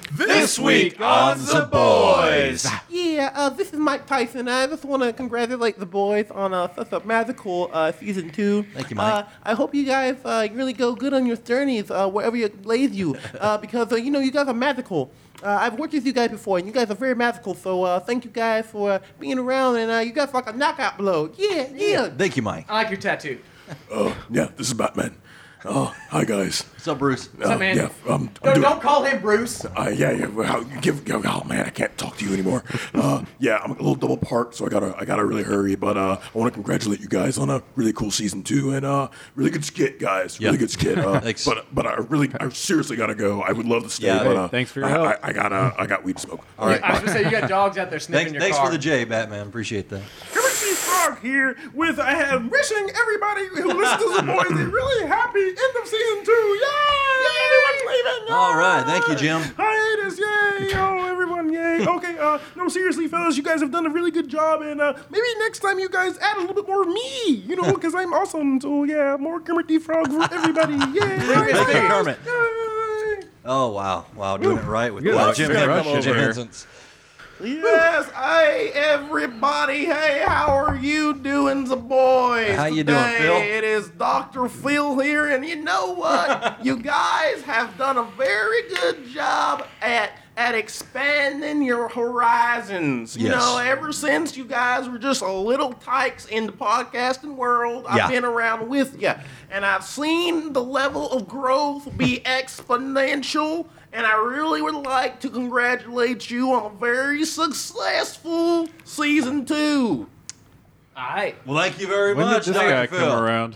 This week on The Boys. Yeah, this is Mike Tyson. I just want to congratulate the boys on such a magical season 2. Thank you, Mike. I hope you guys really go good on your journeys wherever it lays you, because you guys are magical. I've worked with you guys before, and you guys are very magical. So thank you guys for being around, and you guys are like a knockout blow. Yeah. Thank you, Mike. I like your tattoo. Yeah, this is Batman. Hi guys. What's up, Bruce? What's up, man? Yeah, I'm No, doing. don't call him Bruce. Yeah. Well, oh man, I can't talk to you anymore. Yeah, I'm a little double parked, so I gotta really hurry. But I want to congratulate you guys on a really cool season 2 and really good skit, guys. Really good skit. Thanks. But I seriously gotta go. I would love to stay, Yeah. but Hey, thanks for your help. I got weed to smoke. All right. I was gonna say you got dogs out there sniffing your Thanks car. for the J, Batman. Appreciate that. Kermit Frog here with wishing everybody who listens to The Boys a really happy end of season 2. Yay! Everyone's leaving. Yay! All right. Thank you, Jim. Hiatus, yay! Oh, everyone, yay! Okay, no, seriously, fellas, you guys have done a really good job, and maybe next time you guys add a little bit more of me, because I'm awesome. So yeah, more Kermit the Frog for everybody. Yay! Thank you, Kermit. Yay! Oh, wow. Doing it right with Good luck. Jim Good rush Jim over here. Henson's. Yes, hey everybody, hey, how are you doing, the boys? How you doing, Today Phil? It is Dr. Phil here, and you know what? You guys have done a very good job at expanding your horizons. You Yes. know, ever since you guys were just a little tykes in the podcasting world, Yeah. I've been around with you, and I've seen the level of growth be exponential. And I really would like to congratulate you on a very successful season 2. All right. Well, thank you very When much, did this guy Dr. come Phil. around?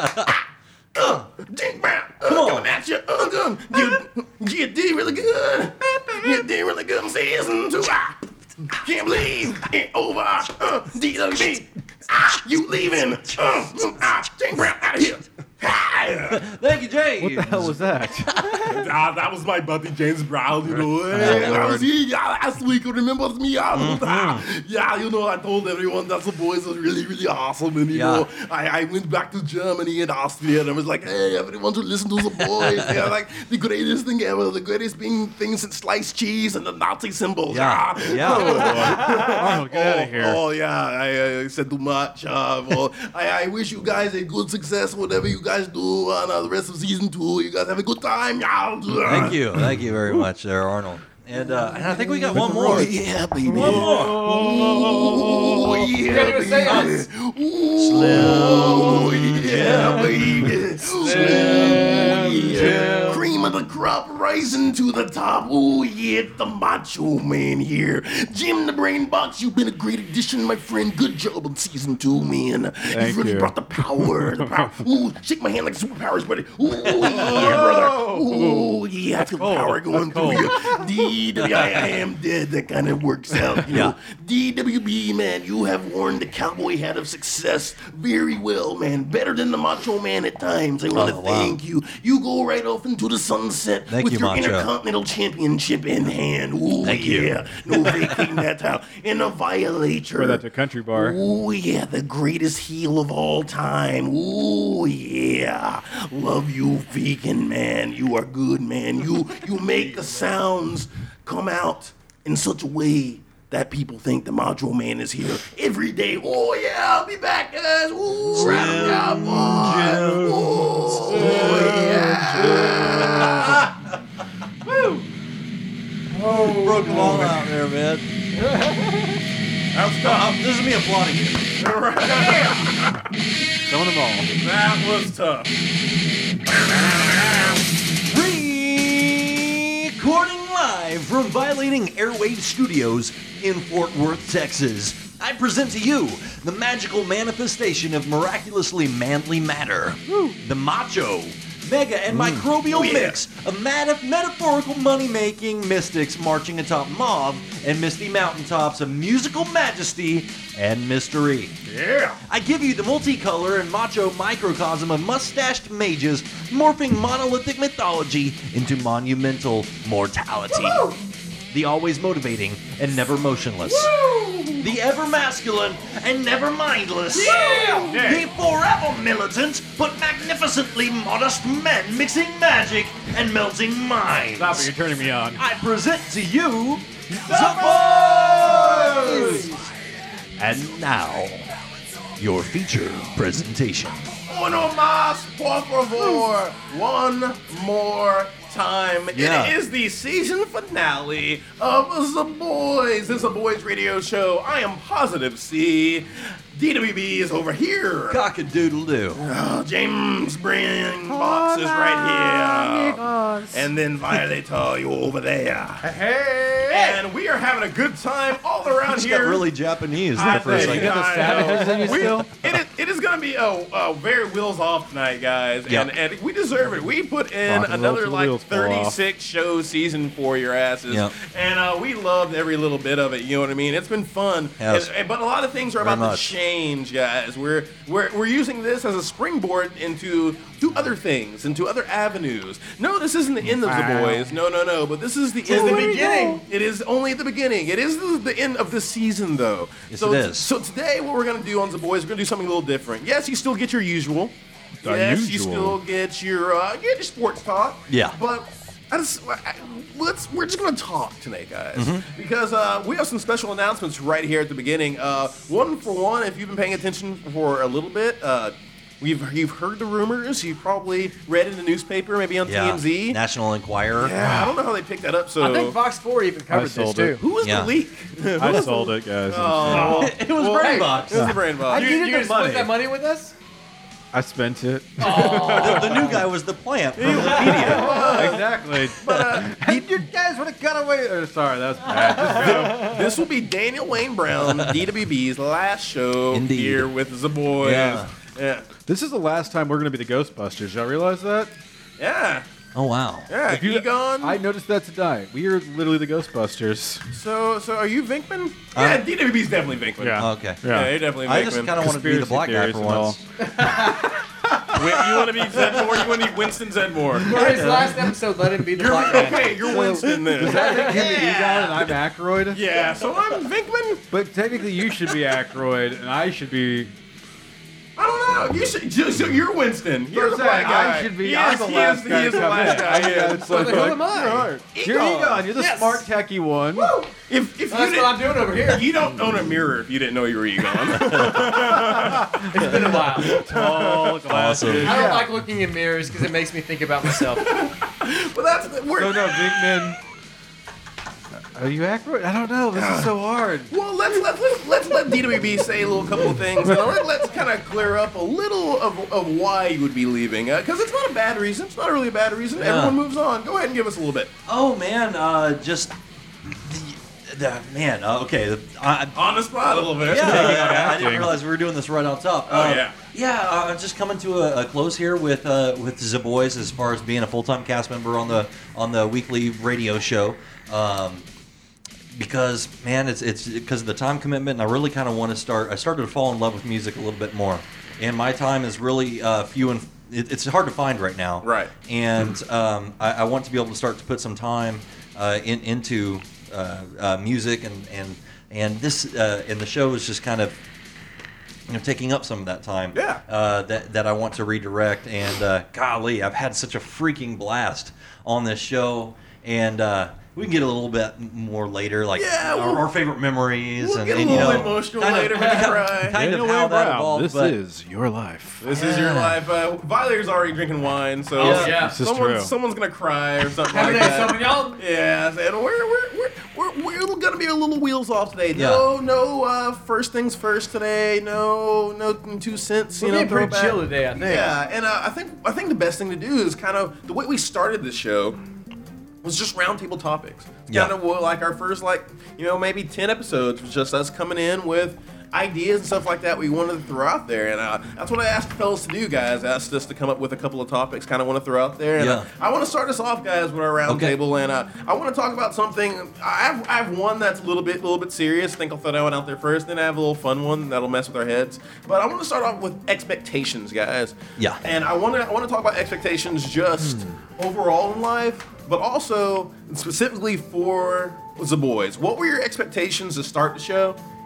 Ding bam, coming at you. You did really good. You did really good in season 2. Can't believe it over. DWB, you leaving? Ding bam, out of here. Thank you, Jay. What the hell was that? That was my buddy James Brown, Hey, I was here last week. Remembers me? Yeah, I told everyone that The Boys was really, really awesome. And, I went back to Germany and Austria and I was like, hey, everyone should listen to The Boys. They're like the greatest thing ever, the greatest thing since sliced cheese and the Nazi symbols. Yeah. Arnold, get out of here. Oh, yeah, I said too much. Well, I wish you guys a good success, whatever you guys do on the rest of season 2. You guys have a good time. Thank you very much there, Arnold. And I think we got one more. Yeah, baby. One more. Oh, You gotta do a seance. Oh, yeah, baby. Slim Yeah. Cream of the crop rising to the top. Oh, yeah, the macho man here. Jim the Brain Box, you've been a great addition, my friend. Good job on season 2, man. You've really you. brought the power. Ooh, shake my hand like superpowers, buddy. Ooh, yeah, brother. Ooh, yeah, I feel the power going through you. I am dead. That kind of works out. You know? DWB, man, you have worn the cowboy hat of success very well, man. Better than the Macho Man at times. I want to thank you. You go right off into the sunset with your Macho. Intercontinental Championship in hand. Ooh, Thank you. yeah. No vacating that title. And a violator. Wear that to Country Bar. Ooh, yeah, the greatest heel of all time. Ooh, yeah. Love you, vegan man. You are good, man. You make the sounds come out in such a way that people think the Macho Man is here every day. Oh, yeah, I'll be back, guys. Ooh, right up, oh, yeah. Woo. Broke them all out there, man. That's tough. This is me applauding you. Some of them all. That was tough. Recording live from Violating Airwave Studios in Fort Worth, Texas. I present to you the magical manifestation of miraculously manly matter. The Macho, Mega, and Microbial Mix of metaphorical money-making mystics marching atop Mauve and Misty Mountaintops of musical majesty and mystery. Yeah. I give you the multicolor and macho microcosm of mustached mages morphing monolithic mythology into monumental mortality. Woo! The always motivating and never motionless. Woo! The ever masculine and never mindless. Yeah! The forever militant but magnificently modest men mixing magic and melting minds. Stop it, you're turning me on. I present to you The Boys! And now, your feature presentation. Uno más, por favor. One more time. Yeah. It is the season finale of The Boys. This is The Boys radio show. I am Positive C. DWB is over here. Cock-a-doodle-doo. James Brand Box is right here. And then Violator, you over there. Hey! And we are having a good time all around Just here. got really Japanese I there for a think second. You got the savages in you still? It is going to be a very wheels off tonight, guys. Yep. And we deserve it. We put in Rock and roll another till the like wheels fall off. 36 show season for your asses. Yep. And we loved every little bit of it. You know what I mean? It's been fun. Yes. But a lot of things are Very about to much. change, guys. We're using this as a springboard into other things, into other avenues. No, this isn't the end of The Boys. No. But this is the end. the beginning. It is only the beginning. It is the end of the season, though. Yes, so, it is. So today, what we're going to do on The Boys, we're going to do something a little different. Yes, you still get your usual. The Yes, you usual. still get your sports talk. Yeah. But we're just going to talk tonight, guys, Mm-hmm. because we have some special announcements right here at the beginning. One for one, if you've been paying attention for a little bit, you've heard the rumors. You've probably read in the newspaper, maybe on TMZ. National Enquirer. Yeah, I don't know how they picked that up. So I think Fox 4 even covered this sold too. it. who was Yeah. the leak? I sold it, guys. Oh, It was Brain Box. It was the brain box. You gonna split that money with us? I spent it. The new guy was the plant from the media. Exactly. You guys would have got away. Sorry, that was bad. Just go. This will be Daniel Wayne Brown, DWB's last show Indeed. here with The Boys. Yeah. This is the last time we're going to be the Ghostbusters. Y'all realize that? Yeah. Oh, wow. Yeah. If you- Egon. I noticed that tonight. We are literally the Ghostbusters. So are you Vinkman? Yeah, DWB's definitely Vinkman. Yeah. Okay. Yeah, you're definitely Vinkman. I just kind of wanted to be the black guy for Conspiracy once. You want to be Zedmore? You want to be Winston Zedmore? For his last episode, let him be the You're black man. okay. You're Winston then. Does that make him Egon and I'm Aykroyd? Yeah. So I'm Vinkman. But technically, you should be Aykroyd and I should be. I don't know. You should. So you're Winston. You're the That's what I'm black saying. guy. I should be. He I'm is- the he last is- guy He is the coming last in. guy. Yeah, Yes. it's like, Who am I? You're Egon. You're the Yes. smart, techie one. If you That's what didn't, I'm doing over here. you don't own a mirror if you didn't know you were Egon. It's been a while. Tall glasses. I don't like looking in mirrors because it makes me think about myself. But that's we're. No, Vinkman. Are you Aykroyd? I don't know. This is so hard. Well, let's let DWB say a little couple of things, and let's kind of clear up a little of why you would be leaving, because it's not a bad reason. It's not really a bad reason. Yeah. Everyone moves on. Go ahead and give us a little bit. Oh, man. Just. Man, okay. On the spot a little bit. Yeah, I acting. didn't realize we were doing this right on top. Oh, yeah. Yeah, I'm just coming to a close here with The Boys as far as being a full-time cast member on the weekly radio show. Because, man, it's because of the time commitment, and I really kind of want to start. I started to fall in love with music a little bit more, and my time is really few and it's hard to find right now. Right. And I want to be able to start to put some time into music and this and the show is just kind of taking up some of that time. Yeah. That I want to redirect, and golly, I've had such a freaking blast on this show, and we can get a little bit more later, like Yeah, our favorite memories, We'll and, get a and, little emotional later, maybe cry. kind of Daniel how Wayne that Brown, evolved. This but is your life. This is your life. Violator's already drinking wine, so Yeah. This is true. someone's gonna cry or something Have a like day, that. some of y'all. Yeah, and we're gonna be a little wheels off today. No, first things first today. No 2 cents. We're being pretty throwback. chill today, I think. Yeah, and I think the best thing to do is kind of the way we started this show was just roundtable topics. It's Yeah. kind of like our first maybe 10 episodes was just us coming in with ideas and stuff like that we wanted to throw out there, and that's what I asked the fellas to do, guys. I asked us to come up with a couple of topics kind of want to throw out there, and Yeah. I want to start us off, guys, with our Okay. roundtable, and I want to talk about something. I have one that's a little bit serious. I think I'll throw that one out there first, then I have a little fun one that'll mess with our heads. But I want to start off with expectations, guys. Yeah. And I want to talk about expectations just overall in life, but also specifically for The Boys. What were your expectations to start the show?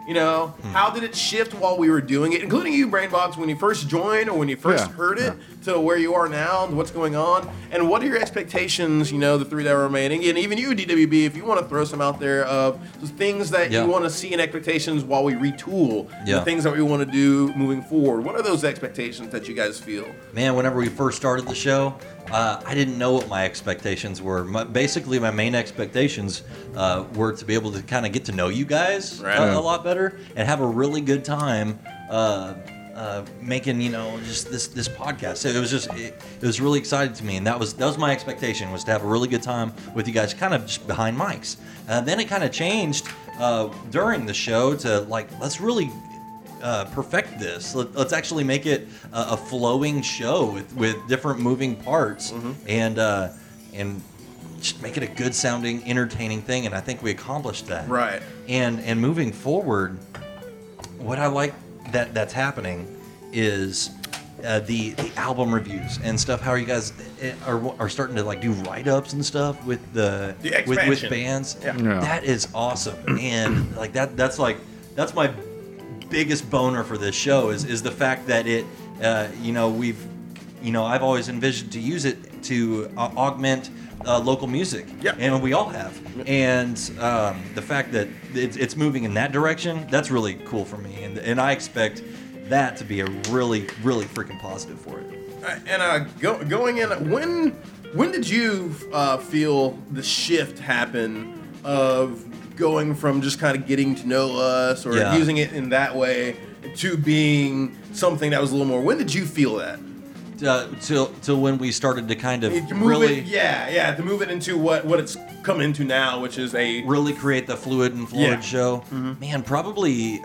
You know, how did it shift while we were doing it, including you, Brainbox, when you first joined or when you first heard it to where you are now, what's going on, and what are your expectations, you know, the 3 that are remaining, and even you, DWB, if you want to throw some out there of the things that you want to see in expectations while we retool, the things that we want to do moving forward. What are those expectations that you guys feel? Man, whenever we first started the show, I didn't know what my expectations were. Basically, my main expectations were to be able to kind of get to know you guys a lot better and have a really good time making, you know, just this podcast. So it was really exciting to me, and that was my expectation, was to have a really good time with you guys, kind of just behind mics. Then it kind of changed during the show to like, let's really perfect this. Let's actually make it a flowing show with different moving parts, and just make it a good sounding, entertaining thing. And I think we accomplished that. Right. And moving forward, what I like that's happening is the album reviews and stuff. How you guys are starting to like do write-ups and stuff with with bands. Yeah. That is awesome. And like that's my biggest boner for this show is the fact that it I've always envisioned to use it to augment local music, and we all have, and the fact that it's moving in that direction, that's really cool for me, and I expect that to be a really, really freaking positive for it. And going in, when did you feel the shift happen of going from just kind of getting to know us or using it in that way to being something that was a little more? When did you feel that? Till when we started to kind of to move it into what it's come into now, which is a really create the fluid show. Man, probably.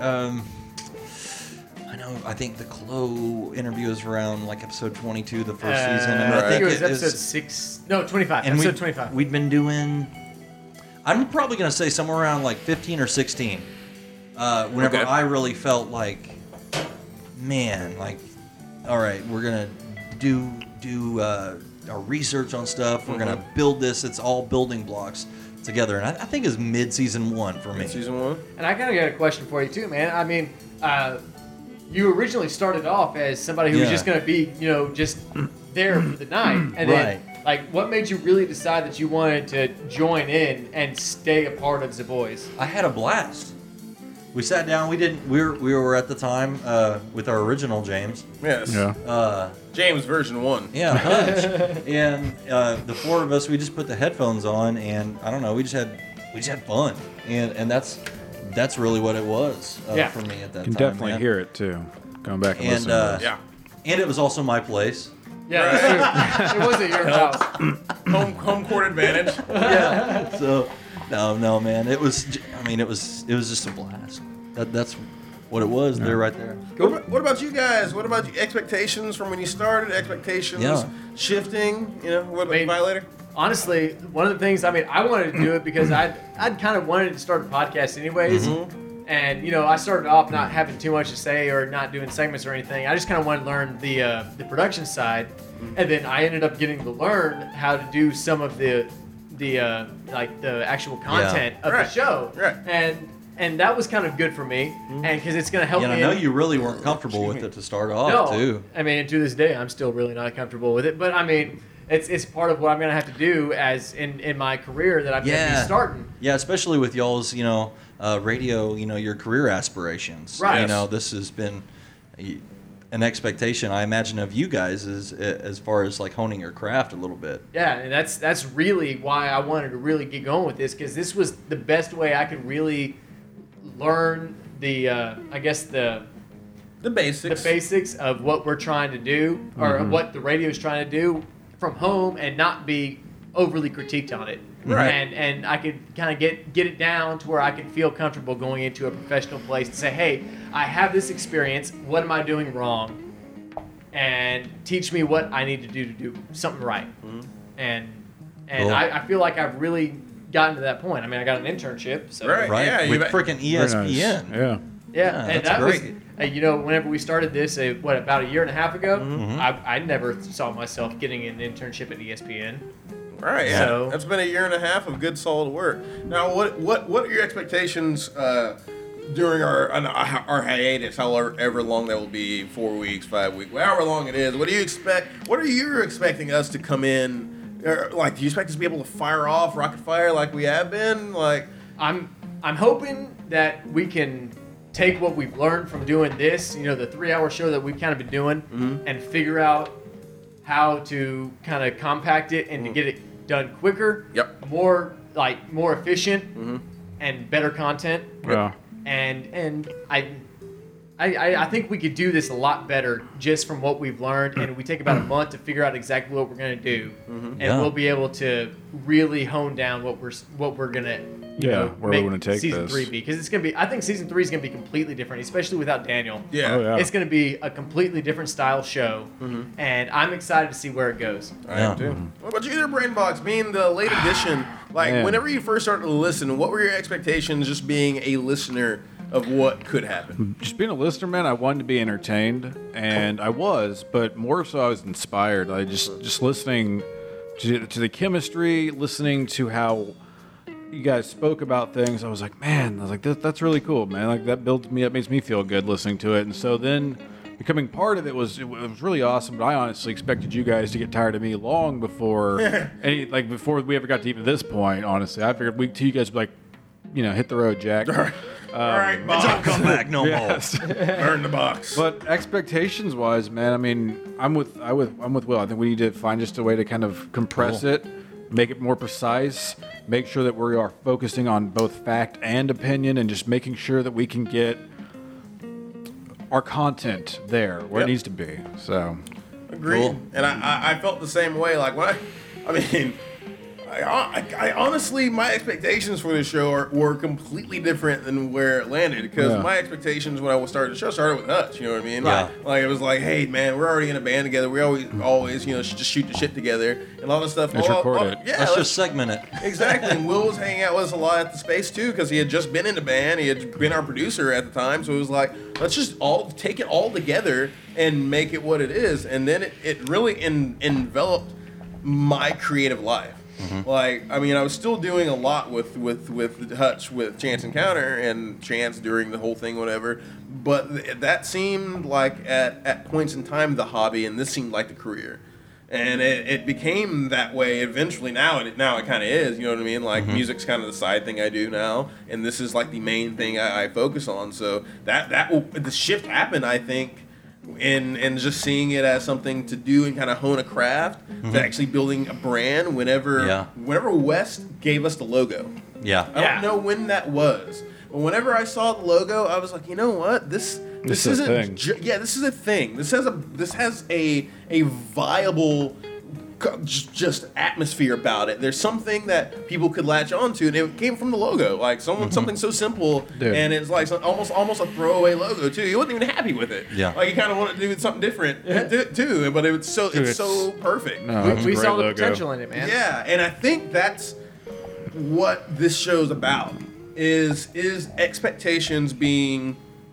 I think the Chloe interview is around like episode 22, the first season. And I think it was episode 6. No, 25. And episode 25. We'd been doing. I'm probably gonna say somewhere around like 15 or 16. Whenever I really felt like, man, like, all right, we're gonna do our research on stuff. We're gonna build this. It's all building blocks together, and I think it's mid-season 1 for me. Season 1. And I kind of got a question for you too, man. I mean, you originally started off as somebody who was just gonna be, just there for the night, and then like, what made you really decide that you wanted to join in and stay a part of the Boys? I had a blast. We sat down. We were at the time with our original James. Yes. Yeah. James version 1. Yeah, Hutch. And the 4 of us, we just put the headphones on, and I don't know, we just had fun, and that's really what it was for me at that time. You can definitely hear it too. Going back and listening to this. And it was also my place. Yeah, that's true. It wasn't your house. Home court advantage. Yeah. So, no, man. It was just a blast. That's what it was. They're right there. What about you guys? What about your expectations from when you started? Expectations shifting? What about Violator? Honestly, one of the things, I wanted to do it because I'd kind of wanted to start a podcast anyways. And, I started off not having too much to say or not doing segments or anything. I just kind of wanted to learn the production side. And then I ended up getting to learn how to do some of the actual content of the show. Right. And that was kind of good for me, and because it's going to help me. I know you really weren't comfortable with it to start off, too. To this day, I'm still really not comfortable with it. But, it's part of what I'm going to have to do as in my career that I'm going to be starting. Yeah, especially with y'all's, radio, your career aspirations. Right. This has been an expectation, I imagine, of you guys as far as like honing your craft a little bit. Yeah, and that's really why I wanted to really get going with this, because this was the best way I could really learn the basics of what we're trying to do, or what the radio is trying to do from home, and not be overly critiqued on it. Right. And I could kind of get it down to where I could feel comfortable going into a professional place and say, hey, I have this experience. What am I doing wrong? And teach me what I need to do something right. And cool. I feel like I've really gotten to that point. I got an internship. So. Right. Yeah, with freaking ESPN. Nice. Yeah, and that great. Was, whenever we started this, about a year and a half ago, I never saw myself getting an internship at ESPN. Right. Yeah. So that's been a year and a half of good, solid work. Now, what are your expectations during our hiatus, however long that will be, 4 weeks, 5 weeks, however long it is, what do you expect? What are you expecting us to come in? Like, do you expect us to be able to fire off rocket fire like we have been? Like, I'm hoping that we can take what we've learned from doing this, the 3-hour show that we've kind of been doing, and figure out how to kind of compact it and to get it done quicker, more efficient, and better content. Yeah. And I think we could do this a lot better just from what we've learned, and we take about a month to figure out exactly what we're going to do, and we'll be able to really hone down what we're going to where we want to take season this. 3 be, because it's going to be. I think season 3 is going to be completely different, especially without Daniel. yeah. Oh, yeah. It's going to be a completely different style show, and I'm excited to see where it goes. I am too. What about you there, Brainbox? Being the late edition, like, Man. whenever you first started to listen, what were your expectations just being a listener of what could happen? Just being a listener, man, I wanted to be entertained, and I was, but more so I was inspired. I just listening to the chemistry, listening to how you guys spoke about things. I was like, that's really cool, man. Like, that builds me up, makes me feel good listening to it. And so then becoming part of it was really awesome. But I honestly expected you guys to get tired of me long before before we ever got to even this point. Honestly, I figured week 2 you guys would be like, hit the road, Jack. All right, box. Don't come back no Yes. Burn the box. But expectations wise, man, I mean, I'm with Will. I think we need to find just a way to kind of compress it, make it more precise, make sure that we are focusing on both fact and opinion, and just making sure that we can get our content there where it needs to be. So, Agreed. Cool. And I felt the same way. Like, what? I mean, I honestly, my expectations for this show were completely different than where it landed. Because my expectations when I started the show started with Hutch. You know what I mean? Yeah. Like, it was like, hey, man, we're already in a band together. We always, just shoot the shit together and all this stuff. Let's record it. Yeah, Let's just segment it. Exactly. And Will was hanging out with us a lot at the space too, because he had just been in the band. He had been our producer at the time, so it was like, let's just all take it all together and make it what it is. And then it really enveloped my creative life. Like, I mean, I was still doing a lot with Hutch, with Chance Encounter and Chance during the whole thing, whatever. But that seemed like at points in time the hobby, and this seemed like the career. And it became that way eventually. Now it kind of is, you know what I mean? Like, music's kind of the side thing I do now, and this is like the main thing I focus on. So the shift happened, I think, in just seeing it as something to do and kind of hone a craft, to actually building a brand. Whenever West gave us the logo, Yeah. I don't know when that was, but whenever I saw the logo, I was like, you know what, this This is a isn't thing. this is a thing. This has a viable just atmosphere about it. There's something that people could latch onto, and it came from the logo. Like something so simple, Dude. and it's like almost a throwaway logo too. You wasn't even happy with it. Yeah. Like, you kind of wanted to do something different too, but it's so perfect. no, that's a We great saw the logo. potential in it, man. Yeah, and I think that's what this show's about. Is expectations being,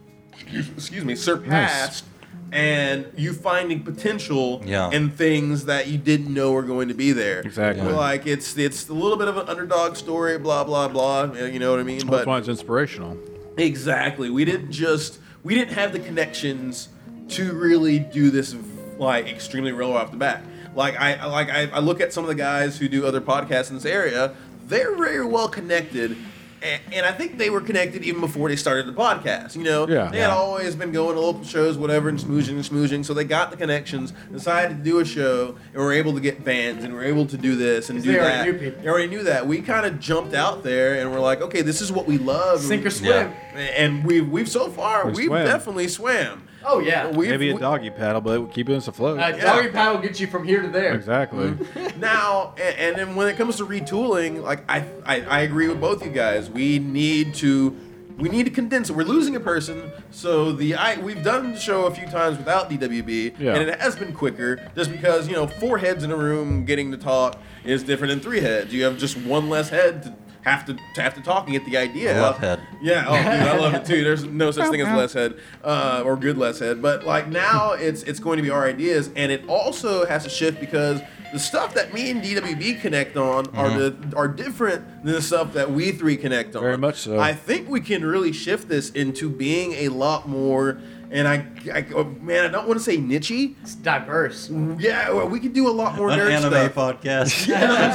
surpassed, and you finding potential in things that you didn't know were going to be there. Exactly. Like, it's a little bit of an underdog story, blah blah blah. You know what I mean? That's But why it's inspirational. exactly, we didn't have the connections to really do this like extremely real off the bat. Like I look at some of the guys who do other podcasts in this area. They're very well connected. And I think they were connected even before they started the podcast. They had always been going to local shows, whatever, and smoozing. So they got the connections, decided to do a show, and were able to get bands, and were able to do this and do they that. already knew people. They already knew that. We kind of jumped out there and we're like, okay, this is what we love. Sink or swim. And we've so far, we've swam. definitely swam. Oh yeah. Maybe a doggy paddle, but it would keep us afloat. Doggy paddle gets you from here to there. Exactly. Now, and then when it comes to retooling, like I agree with both you guys. We need to condense it. We're losing a person, so we've done the show a few times without DWB, Yeah. and it has been quicker just because 4 heads in a room getting to talk is different than 3 heads. You have just one less head have to talk and get the idea. I love head. Yeah, oh dude, I love it too. There's no such thing as less head or good less head. But like now it's going to be our ideas, and it also has to shift because the stuff that me and DWB connect on are different than the stuff that we three connect on. Very much so. I think we can really shift this into being a lot more. And I don't want to say niche-y. It's diverse. Yeah, well, we could do a lot more An nerd anime stuff. podcast.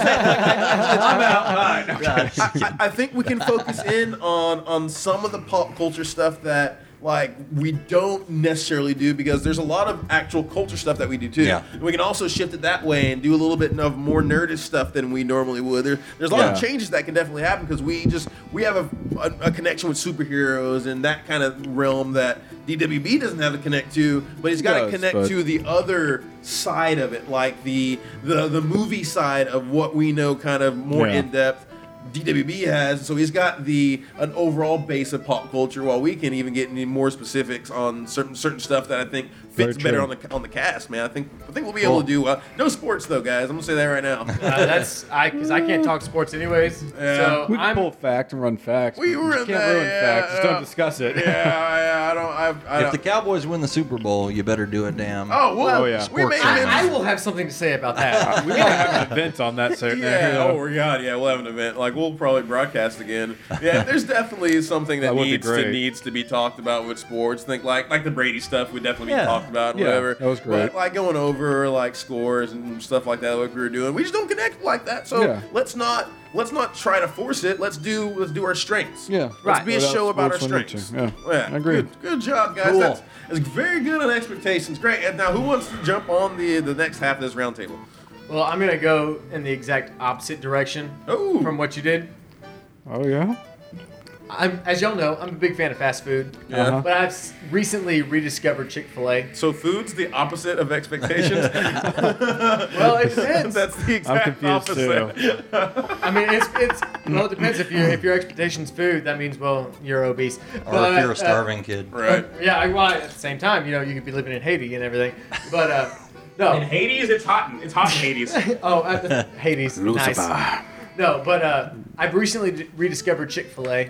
I think we can focus in on some of the pop culture stuff that like we don't necessarily do because there's a lot of actual culture stuff that we do too. Yeah. And we can also shift it that way and do a little bit of more nerdish stuff than we normally would. There's a lot of changes that can definitely happen because we have a connection with superheroes and that kind of realm that DWB doesn't have to connect to, but he's got to connect to the other side of it, like the movie side of what we know kind of more in depth. DWB has, so he's got an overall base of pop culture, while we can even get into more specifics on certain stuff that I think fits better on the cast. Man, I think we'll be able to do no sports though, guys. I'm gonna say that right now. Because I can't talk sports anyways. Yeah. So We can I'm pull fact and run facts. We but were just can't ruin facts. Just don't discuss it. I don't. If the Cowboys win the Super Bowl, you better do a damn. Oh well, Oh, yeah. we may I will have something to say about that. We gotta have an event on that. Yeah, oh my God, yeah, we'll have an event. Like we'll probably broadcast again. Yeah, there's definitely something that That would be needs great. needs to be talked about with sports. Think like the Brady stuff would definitely be talked about and Yeah, whatever. that was great. But like going over like scores and stuff like that, like we were doing, we just don't connect like that. So Yeah. let's not try to force it. Let's do our strengths. Yeah. Let's be a Without show about our sports we need strengths. to. Yeah. I agree. Good job, guys. Cool. That's very good on expectations. Great. And now, who wants to jump on the next half of this roundtable? Well, I'm gonna go in the exact opposite direction Oh. from what you did. Oh yeah. As y'all know, I'm a big fan of fast food. Yeah. Uh-huh. But I've recently rediscovered Chick-fil-A. So food's the opposite of expectations. Well, it depends. That's the I'm exact confused opposite. too. I mean, well, it depends. If your expectation's food, that means you're obese. Or if you're a starving kid. Right. Yeah, well, at the same time, you could be living in Haiti and everything. But no. In Hades, it's hot. It's hot in Hades. Hades. Nice. No, but I've recently rediscovered Chick-fil-A,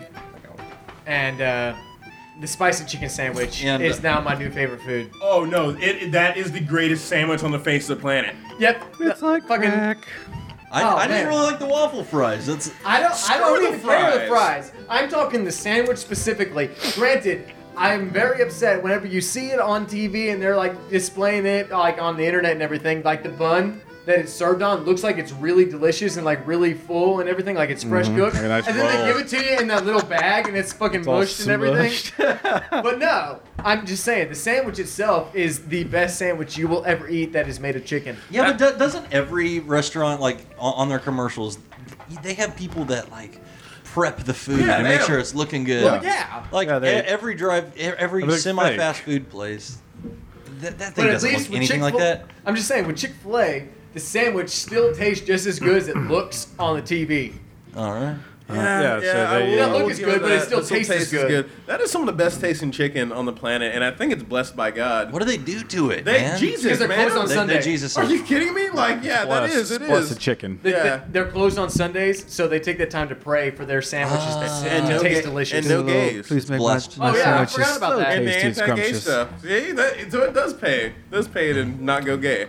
and the spicy chicken sandwich And, is now my new favorite food. Oh no, that is the greatest sandwich on the face of the planet. Yep. It's like fucking. crack. I didn't man. really like the waffle fries. That's I don't the even care the fries. fries. I'm talking the sandwich specifically. Granted, I'm very upset whenever you see it on TV and they're like displaying it like on the internet and everything. Like the bun that it's served on looks like it's really delicious and like really full and everything, like it's fresh cooked. Like a nice and then roll. they give it to you in that little bag and it's fucking all mushed and everything. smushed. But no, I'm just saying the sandwich itself is the best sandwich you will ever eat that is made of chicken. yeah, but doesn't every restaurant like on their commercials, they have people that like prep the food Yeah, to they make have- sure it's looking good. Well, yeah. Like Yeah, they- every Everything's semi-fast fake. food place, that thing But at doesn't least look with anything like Chick-fil- that. I'm just saying with Chick-fil-A, the sandwich still tastes just as good as it looks on the TV. All right. Yeah, so I they- will- Yeah, I will look, it's give good, it but it that. still tastes as good. That is some of the best tasting chicken on the planet, and I think it's blessed by God. What do they do to it, They man? Jesus, Because they're man. closed on They Sunday. Jesus. Are you kidding me? Like, yeah, that is. It Plus is. the chicken. Yeah. They're closed on Sundays, so they take the time to pray for their sandwiches And to no taste ga- delicious. and no gays. Please make Blessed. my Oh, yeah, I sandwiches forgot about that. And the tasty and anti-gay scrumptious. stuff. See, so it does pay. It does pay to not go gay.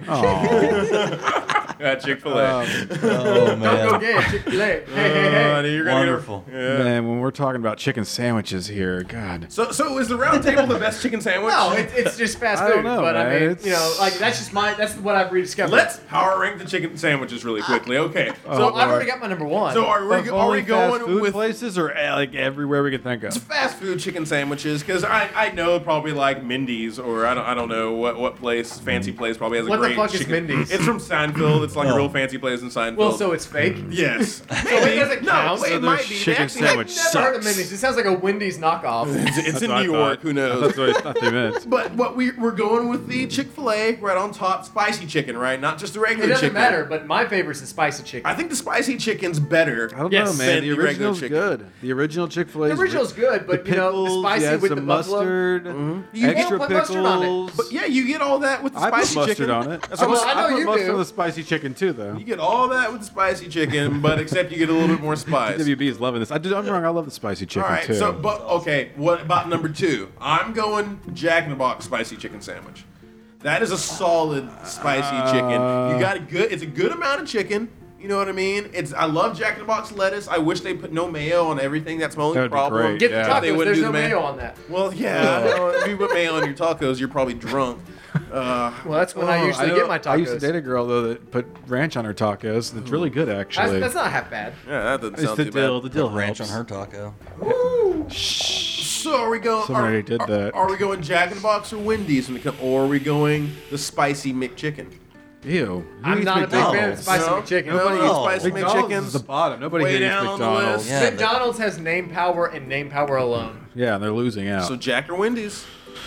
Chick-fil-A. Oh Don't go man. gay at Chick-fil-A. Hey, hey. You're gonna Wonderful. Get a, yeah. Man, when we're talking about chicken sandwiches here, God. So is the round table the best chicken sandwich? No, it's just fast I food. don't know, but I man. mean, It's- like that's what I've rediscovered. Let's power rank the chicken sandwiches really quickly. Okay. So I've already got my number one. So are we Of only going fast food with places or like everywhere we can think of? fast food chicken sandwiches? Because I know probably like Mindy's or I don't know what place, fancy place probably has a What the great fuck is chicken. Mindy's? It's from Seinfeld. It's like a Oh. real fancy place in Seinfeld. well, so it's fake. yes. So it doesn't No, count. wait, So it their might be. They chicken actually- sandwich I've never heard of sucks. Mindy's. It sounds like a Wendy's knockoff. It's in what I New York. thought. Who knows? That's what I thought they meant. But what we're going with the Chick-fil-A right on top, spicy chicken, right? Not just the It regular doesn't chicken. matter, but my favorite's the spicy chicken. I think the spicy chicken's better. I don't Yes. know, man. Than The the regular original's chicken. good. The original Chick-fil-A. The original's good, but the you know, the pickles, spicy you add with some the buffalo. mustard, You extra don't put mustard on it. pickles. But yeah, you get all that with the I put spicy mustard chicken. on it. That's what Well, I'm I know put you mustard do. on the spicy chicken too, though. You get all that with the spicy chicken, but except you get a little bit more spice. WB is loving this. I'm wrong. I love the spicy chicken All right, too. so but okay, what about number 2? I'm going Jack in the Box spicy chicken sandwich. That is a solid spicy chicken. You got a good. It's a good amount of chicken. You know what I mean? I love Jack in the Box lettuce. I wish they put no mayo on everything. That's my only That'd be problem. great. Get the Yeah. tacos. They wouldn't There's do no the mayo on that. Well, yeah. I know. If you put mayo on your tacos, you're probably drunk. Well, that's when I usually get my tacos. I used to date a girl though that put ranch on her tacos. It's really good, actually. That's not half bad. Yeah, that doesn't It's sound the too dill. bad. The dill Ranch on helps. her taco. So are we going? Someone already did that. Are we going Jack in the Box or Wendy's when it comes, or are we going the spicy McChicken? Ew. Who I'm eats not a big fan of McDonald's? spicy No? McChicken. Nobody No. eats spicy McDonald's McChickens. is the bottom. Nobody Way here eats down the McDonald's. list. Yeah, but- McDonald's has name power and name power alone. Yeah, and they're losing out. So Jack or Wendy's?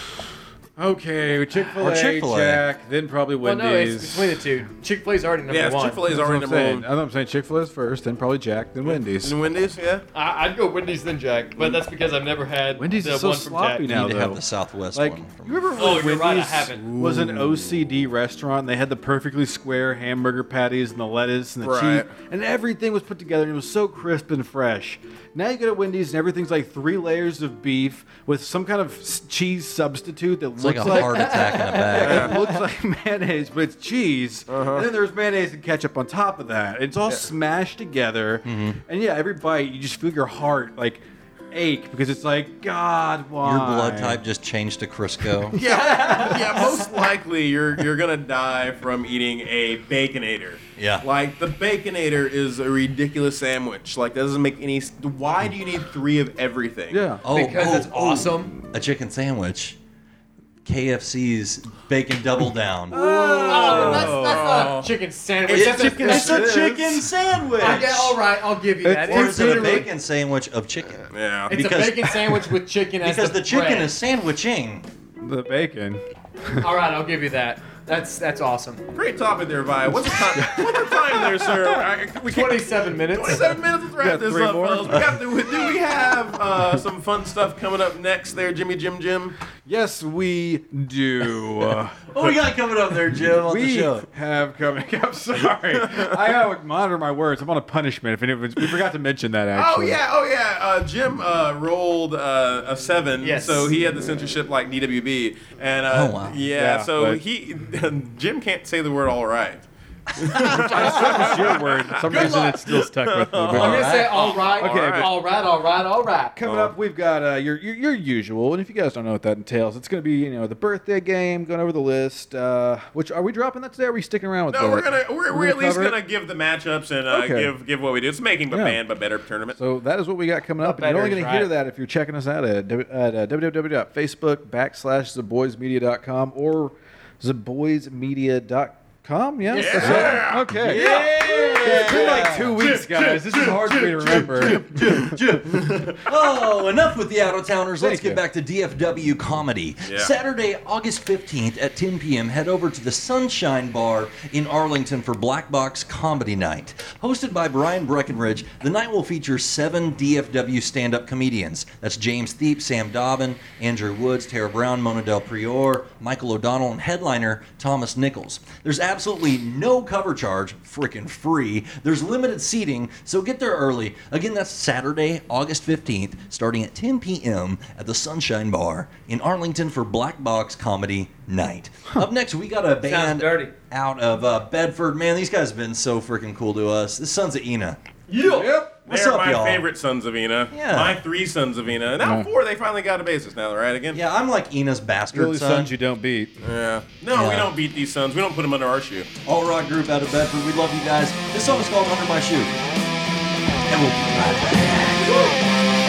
Okay, Chick-fil-A, Or Chick-fil-A. Jack, then probably Well, Wendy's. no, it's between the two. Chick-fil-A's already number Yeah, one. Chick-fil-A's That's already what I'm number saying. one. That's what I'm saying. Chick-fil-A's first, then probably Jack, then Wendy's. And Wendy's, yeah. I'd go Wendy's then Jack, but that's because I've never had Wendy's the is so one from sloppy Jack. now, Need to though. have the Southwest Like, one. you remember Oh, when you're right, I Wendy's haven't. was an OCD restaurant? And they had the perfectly square hamburger patties and the lettuce and the Right. cheese, and everything was put together and it was so crisp and fresh. Now you go to Wendy's and everything's like 3 layers of beef with some kind of cheese substitute that It's like looks a like heart attack in a bag. it looks like mayonnaise, but it's cheese. And then there's mayonnaise and ketchup on top of that. It's all smashed together. And yeah, every bite, you just feel your heart like ache because it's like, God, why? Your blood type just changed to Crisco. Yeah, most likely you're gonna die from eating a Baconator. Yeah. Like the Baconator is a ridiculous sandwich. Like that doesn't make any. Why do you need 3 of everything? Yeah. Because it's awesome. A chicken sandwich. KFC's bacon double down. Oh, that's not a chicken sandwich. It's That's a chicken, it's a chicken sandwich. Okay, all right, I'll give you that. Or It's is it a literally- bacon sandwich of chicken? Yeah. It's because- a bacon sandwich with chicken as Because the chicken bread. is sandwiching. The bacon. All right, I'll give you that. That's awesome. Great topic there, Vi. What's the time? What's the time there, sir? We can't- 27 minutes. 27 minutes. Let's wrap got this 3 up, more? fellas. Do we have some fun stuff coming up next there, Jimmy Jim? Yes, we do. What we got coming up there, Jim, on the We show? have coming up. Sorry, I gotta monitor my words. I'm on a punishment. We forgot to mention that actually. Oh yeah. Jim rolled a 7, Yes. so he had the censorship like DWB, and Oh, wow. Yeah, so but- Jim can't say the word all right. It's your word. For some reason, it's still stuck with me. I'm But gonna say all right, Okay, all right. coming up, we've got your usual. And if you guys don't know what that entails, it's going to be the birthday game, going over the list. Which are we dropping that today? Or are we sticking around with No, that? we're at least cover it? gonna give the matchups and Okay. give what we do. It's making but Yeah. band but better tournament. So that is what we got coming up. And you're better only is going to hear right. that if you're checking us out at www.facebook.com/theboysmedia.com or theboysmedia.com. Yeah. That's it? Okay. It's been like 2 weeks, guys. This is hard for me to remember. Oh, enough with the out-of-towners. Let's Thank get you. back to DFW comedy. Yeah. Saturday, August 15th at 10 p.m., head over to the Sunshine Bar in Arlington for Black Box Comedy Night. Hosted by Brian Breckenridge, the night will feature 7 DFW stand-up comedians. That's James Thiep, Sam Dobbin, Andrew Woods, Tara Brown, Mona Del Prior, Michael O'Donnell, and headliner Thomas Nichols. There's absolutely no cover charge, frickin' free. There's limited seating, so get there early. Again, that's Saturday, August 15th, starting at 10 p.m. at the Sunshine Bar in Arlington for Black Box Comedy Night. Up next, we got a band dirty. out of Bedford. Man, these guys have been so freaking cool to us. The Sons of Ena. Yep. What's They're up, my y'all? favorite Sons of Ena. Yeah. My 3 Sons of Ena. Now 4, they finally got a bassist now, right? Again? Yeah, I'm like Ena's bastard Really son. sons you don't beat. Yeah. No, we Yeah. don't beat these sons. We don't put them under our shoe. All rock group out of Bedford. We love you guys. This song is called Under My Shoe. And we'll be right back.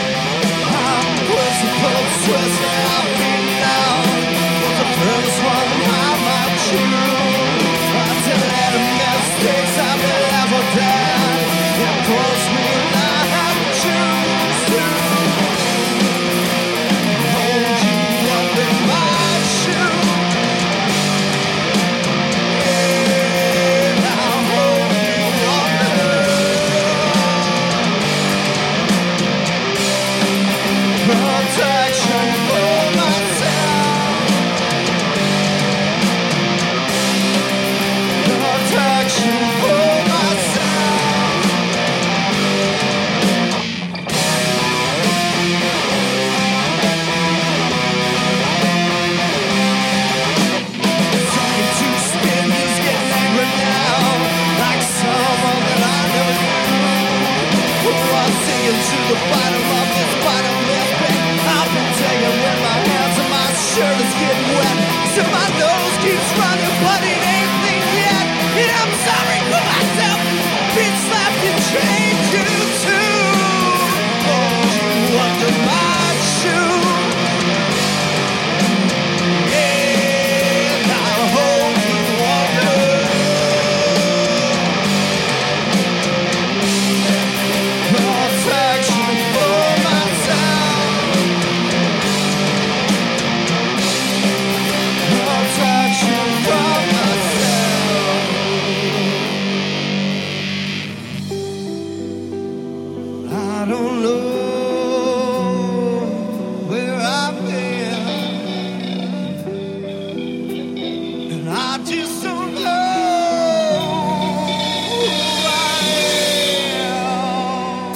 Protection for myself. Protection bottom of this bottomless pit. I've been taking with my hands and my shirt is getting wet. So my nose keeps running, but it ain't clean yet. And I'm sorry for myself, been slapped and chained to two. Hold you under my shoe. And I'll hold you under. Protection for myself. Protection from myself. I don't know where I've been, and I just don't know who I am.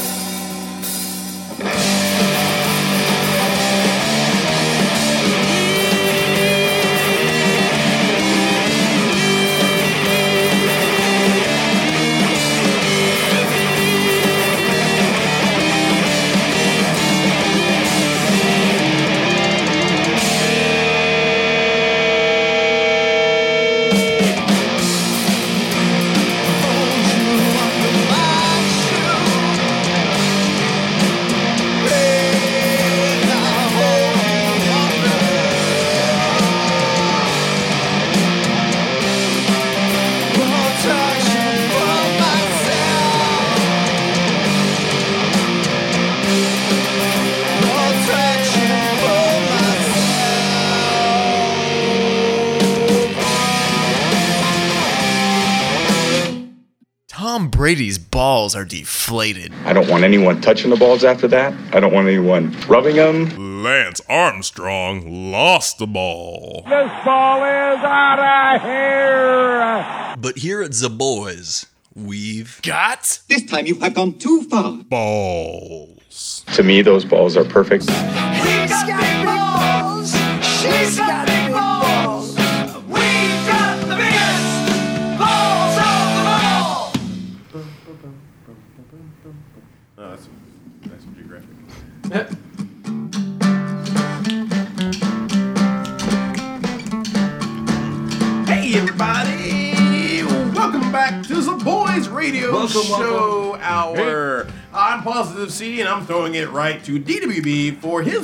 Tom Brady's balls are deflated. I don't want anyone touching the balls after that. I don't want anyone rubbing them. Lance Armstrong lost the ball. But here at The Boys, we've Got This time you have gone too far. Balls. To me, those balls are perfect. He's got balls. She's got big balls. We've got the biggest balls of them all. Oh, that's pretty graphic. Hey, everybody! Welcome back to the Boys Radio Show Hour. I'm Positive C, and I'm throwing it right to DWB for his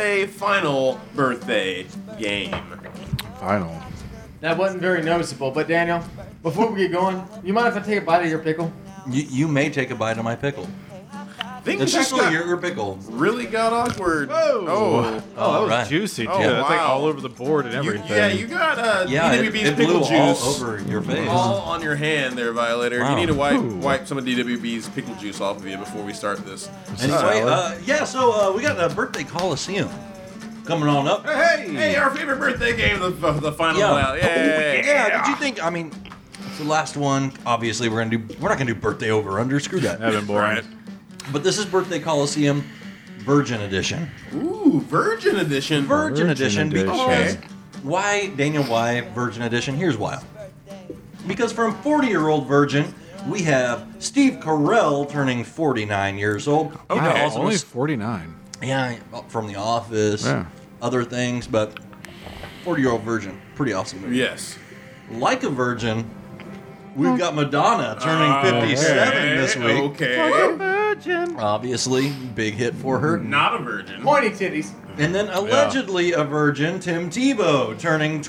final birthday game. Final. That wasn't very noticeable, but Daniel, before we get going, you mind if I take a bite of your pickle? you may take a bite of my pickle. Things It's just got your pickle. really got awkward. Oh, that was right. juicy too. Oh, That's like wow. all over the board and everything. You got Yeah, DWB's it pickle blew juice all over your face. all on your hand there, Violator. Wow. You need to wipe some of DWB's pickle juice off of you before we start this. Anyway, so we got a birthday Coliseum coming on up. Hey, our favorite birthday game, the final Yeah. round. Yay. Yeah, did you think? I mean, it's the last one. Obviously, we're not gonna do birthday over under. Screw that. That'd been boring. Right. But this is birthday Coliseum, Virgin Edition. Ooh, Virgin Edition. Virgin Edition. Because Okay. why, Daniel? Why Virgin Edition? Here's why. Because from 40-year-old Virgin, we have Steve Carell turning 49 years old. He Wow, also only was- 49. Yeah, from The Office, Yeah. other things, but 40-year-old Virgin, pretty awesome movie. Yes. Like a Virgin, we've got Madonna turning 57 this week. Okay. Obviously, big hit for her. Not a virgin. Pointy titties. And then allegedly a virgin, Tim Tebow, turning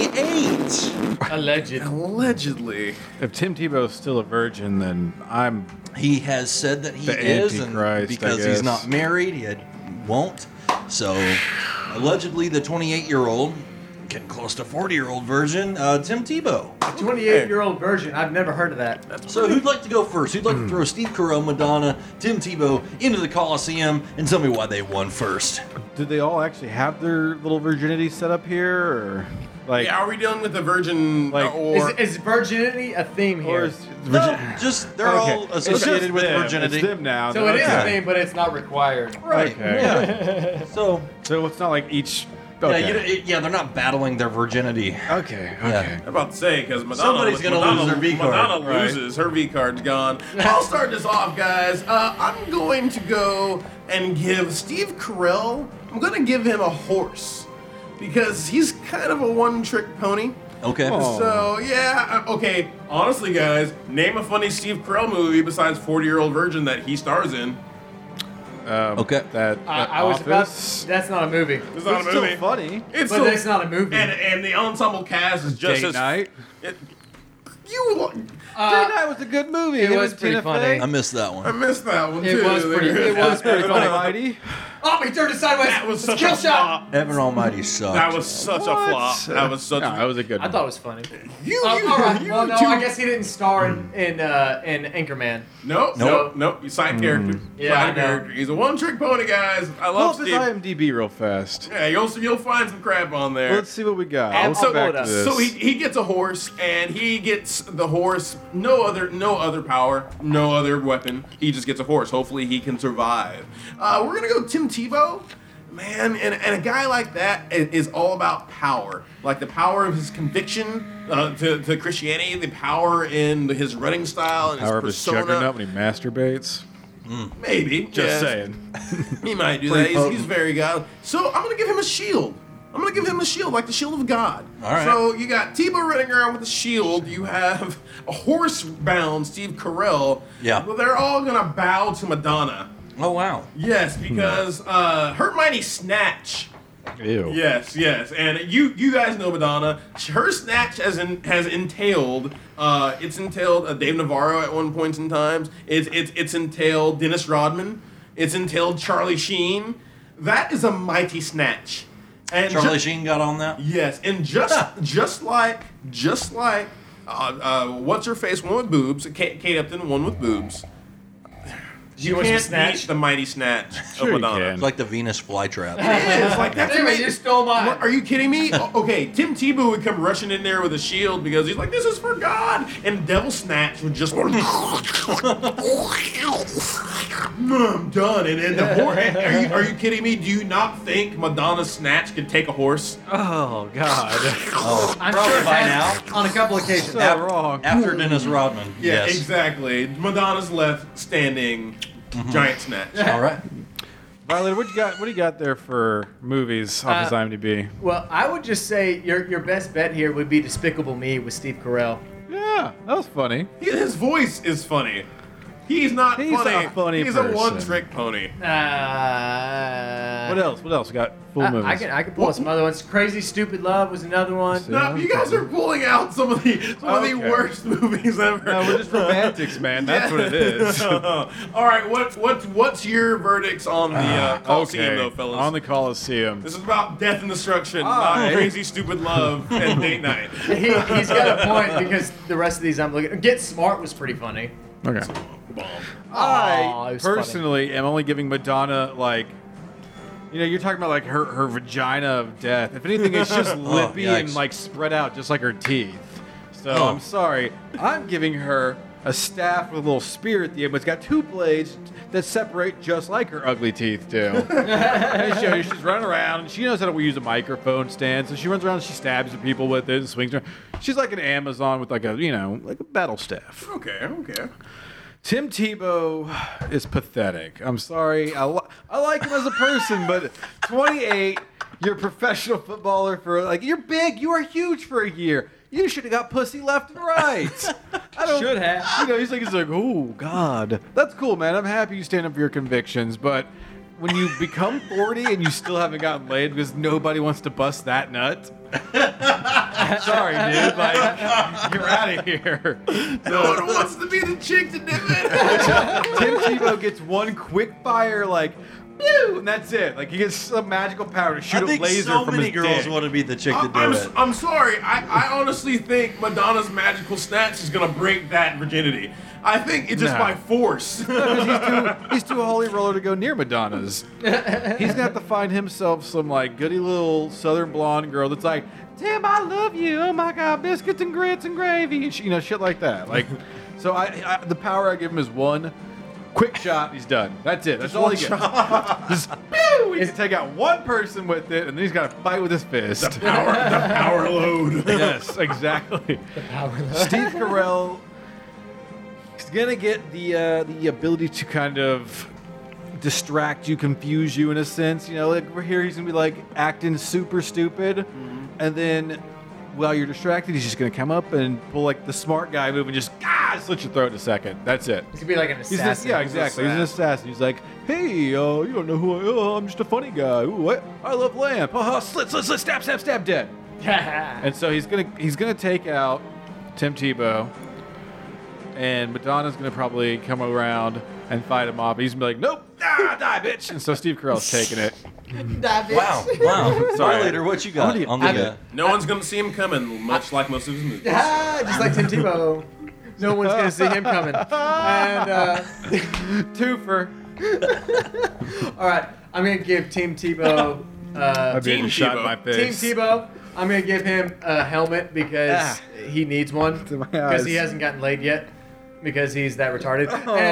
28. Alleged. Allegedly. If Tim Tebow's still a virgin, then I'm. He has said that he The is, and Antichrist, I because he's guess. not married, he won't. So, allegedly, the 28-year-old, getting close to 40-year-old virgin, Tim Tebow. 28-year-old virgin. I've never heard of that. So, who'd like to go first? Who'd like to throw Steve Carell, Madonna, Tim Tebow into the Coliseum and tell me why they won first? Did they all actually have their little virginity set up here, or like? Yeah, are we dealing with a virgin Like- or Is virginity a theme Or here? is No, just they're all It's associated just with them. virginity. It's them now. So it is Okay. a theme, but it's not required. Right. Okay. Yeah. So, So it's not like each. yeah, Okay. they're not battling their virginity. Okay. Yeah. I'm about to say, because Madonna, Somebody's gonna lose their V card. Madonna Right. loses. Her V card's gone. I'll start this off, guys. I'm going to go and give Steve Carell, I'm going to give him a horse. Because he's kind of a one-trick pony. Okay. So, yeah, okay. Honestly, guys, name a funny Steve Carell movie besides 40-Year-Old Virgin that he stars in. Okay. I was about. That's not a movie. It's not a movie. Still funny. It's But still, it's not a movie. And the ensemble cast is just Date as... Night. You... Date Night was a good movie. it Him was and pretty Tina funny. Fey. I missed that one. I missed that one, It too. was pretty funny. Almighty. Oh, he turned it sideways. That was such Kill a shot. flop. Heaven Almighty sucked. That was such a flop. That was such No, a... that was a good I one. thought it was funny. You, All right. Well, no, two- I guess he didn't star in Anchorman. Nope. Side character. Yeah, I Side know. character. He's a one-trick pony, guys. I Pull love up his Steve. IMDb real fast. Yeah, you'll find some crap on there. Let's see what we got. And Let's I'll go back pull it to up. this. So he gets a horse, and he gets the horse. No other power, no other weapon. He just gets a horse. Hopefully, he can survive. We're gonna go Tim Tebow, man, and a guy like that is all about power, like the power of his conviction to Christianity, the power in his running style and Power of his his persona. juggernaut when he masturbates. Maybe, Just yes. saying. He might do Pretty that. He's very godly. So I'm gonna give him a shield. I'm gonna give him a shield, like the shield of God. All right. So you got Tebow running around with a shield. You have a horse-bound Steve Carell. Yeah. Well, they're all gonna bow to Madonna. Oh, wow. Yes, because her mighty snatch. Ew. Yes, and you guys know Madonna. Her snatch has entailed. It's entailed Dave Navarro at one point in time. It's entailed Dennis Rodman. It's entailed Charlie Sheen. That is a mighty snatch. And Charlie Sheen got on that? Yes, and just like what's her face, one with boobs, Kate Upton, one with boobs. You wants to can't snatch? beat the mighty snatch Sure of you Madonna. can. It's like the Venus flytrap. It's like that's Damn it, amazing. you stole mine. What, are you kidding me? Okay, Tim Tebow would come rushing in there with a shield because he's like, "This is for God," and Devil Snatch would just, I'm done. And then the horse. Are you kidding me? Do you not think Madonna's snatch could take a horse? Oh, God. Oh, I'm probably sure it by has now. on a couple occasions. So wrong. After Dennis Rodman. Yeah, Yes. exactly. Madonna's left standing giant snatch. All right. Violet, what do you got there for movies off his IMDb? Well, I would just say your best bet here would be Despicable Me with Steve Carell. Yeah, that was funny. His voice is funny. He's not He's funny. a funny He's person. a one-trick pony. What else? What else? We got full movies. I can pull out some other ones. Crazy Stupid Love was another one. No, you guys are pulling out some of the Okay. worst movies ever. No, we're just romantics, man. That's what it is. All right, what's your verdicts on the Coliseum, though, fellas? On the Coliseum. This is about death and destruction, Alright. not crazy, stupid love and date night. He's got a point because the rest of these I'm looking. Get Smart was pretty funny. Okay. Aw, I it was funny. personally am only giving Madonna like, you're talking about like her vagina of death. If anything, it's just lippy and yikes. like spread out just like her teeth. So Oh. I'm sorry. I'm giving her a staff with a little spear at the end, but it's got two blades that separate just like her ugly teeth do. And she's running around, and she knows how to use a microphone stand, so she runs around and she stabs at people with it and swings around. She's like an Amazon with like a battle staff. Okay. Tim Tebow is pathetic. I'm sorry. I like him as a person, but 28, you're a professional footballer you're big. You are huge for a year. You should have got pussy left and right. Should have. He's like, oh, God. That's cool, man. I'm happy you stand up for your convictions, but when you become 40 and you still haven't gotten laid because nobody wants to bust that nut, sorry, dude. You're out of here. No one wants to be the chick to do it. Tim Tebow gets one quick fire, pew, and that's it. He gets some magical power to shoot I a think laser so from many his girls dick. want to be the chick to do it. I'm sorry. I honestly think Madonna's magical snatch is gonna break that virginity. I think it's just No. by force. He's too holy roller to go near Madonna's. He's gonna have to find himself some goody little southern blonde girl that's like, Tim, I love you. Oh my God, biscuits and grits and gravy, and shit like that. So I the power I give him is one quick shot. He's done. That's it. That's all he gets. Just pew! He can take out one person with it, and then he's got to fight with his fist. the power load. Yes, exactly. Steve Carell is gonna get the ability to kind of distract you, confuse you in a sense. You know, like we're here, he's gonna be like acting super stupid, and then while you're distracted, he's just gonna come up and pull like the smart guy move and just slit your throat in a second. That's it. He's gonna be like an assassin. Yeah, exactly. He's an assassin. He's like, hey, you don't know who I am. I'm just a funny guy. Ooh, what? I love lamp. Slit, stab, dead. And so he's gonna take out Tim Tebow, and Madonna's gonna probably come around and fight him off. He's gonna be like, nope, die, bitch. And so Steve Carell's taking it. Wow. Sorry, later. What you got on the? No one's gonna see him coming, much like most of his movies. Just like Tim Tebow. No one's gonna see him coming. And twofer. All right, I'm gonna give Team Tebow. Team shot in my face. Team Tebow. I'm gonna give him a helmet because he needs one because he hasn't gotten laid yet because he's that retarded.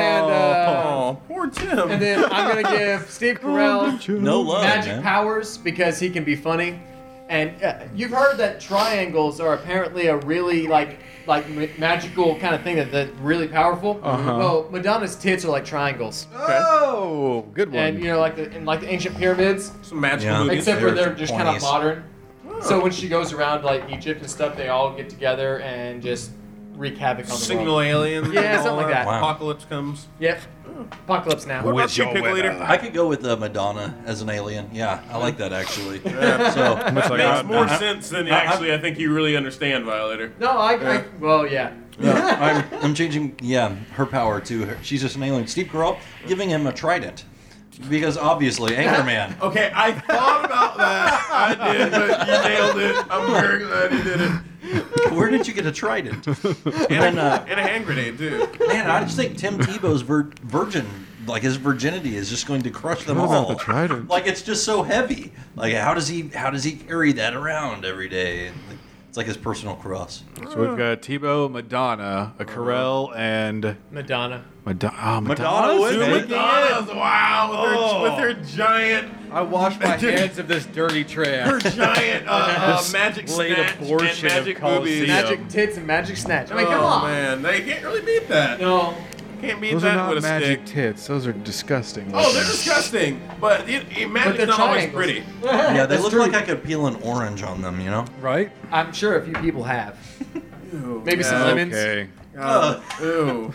And poor Tim. And then I'm gonna give Steve Carell No love, magic man. powers because he can be funny. And you've heard that triangles are apparently a really like magical kind of thing that's really powerful. Well, Madonna's tits are like triangles. Oh, good one. And you know, like the ancient pyramids. Some magical movies. Except for they're just kind of 20s. modern. So when she goes around like Egypt and stuff, they all get together and just wreak havoc on the Signal world. aliens. Yeah, and something all like that. Wow. Apocalypse comes. Yep. Apocalypse Now. What about you, Pickle Eater? I could go with Madonna as an alien. Yeah, I like that actually. So Makes more sense than actually I think you really understand, Violator. No, well, yeah. I'm changing. Yeah, her power to her. She's just an alien. Steve Carell giving him a trident. Because obviously, Anchorman. Okay, I thought about that. I did, but you nailed it. I'm very glad you did it. Where did you get a trident? And a hand grenade, too. Man, I just think Tim Tebow's virgin, like his virginity, is just going to crush them all. The trident. Like it's just so heavy. Like how does he carry that around every day? It's like his personal cross. So we've got Tebow, Madonna, a Carell, and Madonna. Madonna with Madonna's, wow, with her giant. I wash my hands of this dirty trash. Her giant magic Late snatch and abortion of magic boobies. Magic tits and magic snatch. I mean, come Oh on. man, they can't really beat that. No. Can't beat Those that are with not a magic stick. tits. Those are disgusting. Oh, they're disgusting. But magic's they're not always triangles. pretty. Yeah, they That's look true. like I could peel an orange on them, you know? right? I'm sure a few people have. Maybe some Yeah, lemons. Okay. Ew.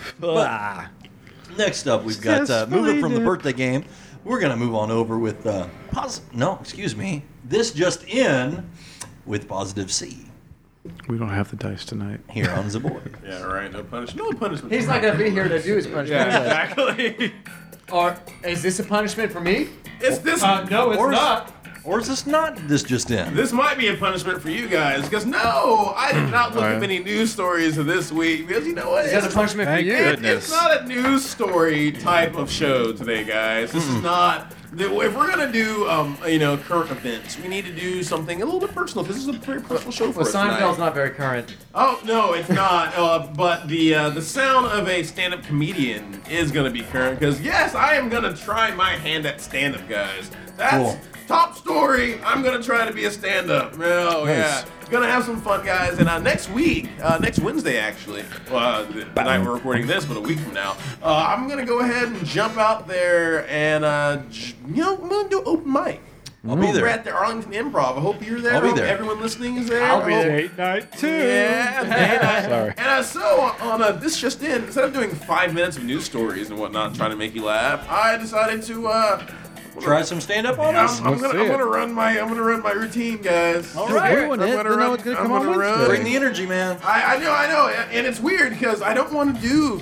Next up, we've got moving from the birthday game. We're gonna move on over with This just in with Positive C We don't have the dice tonight. here on the board. Yeah, right. No punishment. No punishment. He's not gonna be here to do his punishment. Exactly. Or is this a punishment for me? It's this. No, it's not. Or is this not this just in? This might be a punishment for you guys, because no, I did not look up any news stories of this week, because you know what? Is that a punishment for Thank you? goodness. It's not a news story type of show today, guys. This is not. If we're gonna do, current events, we need to do something a little bit personal. This is a very personal show for Well, us tonight. Seinfeld's not very current. Oh no, it's not. But the sound of a stand-up comedian is gonna be current, because yes, I am gonna try my hand at stand-up, guys. That's Cool. top story. I'm gonna try to be a stand-up. Oh yeah. Gonna have some fun, guys. And next week, next Wednesday, actually, the night we're recording this, but a week from now, I'm gonna go ahead and jump out there and, I'm gonna do open mic. I'll be there. We're at the Arlington Improv. I hope you're there. I'll be I hope there. Everyone listening is there. I'll be I hope- there. Date night too. Yeah. Sorry. And so on this just in, instead of doing 5 minutes of news stories and whatnot, trying to make you laugh, I decided to Try some stand up on us. I'm gonna run my routine, guys. All right. Doing it. Then know it's gonna come on Wednesday. Bring the energy, man. I know, and it's weird because I don't want to do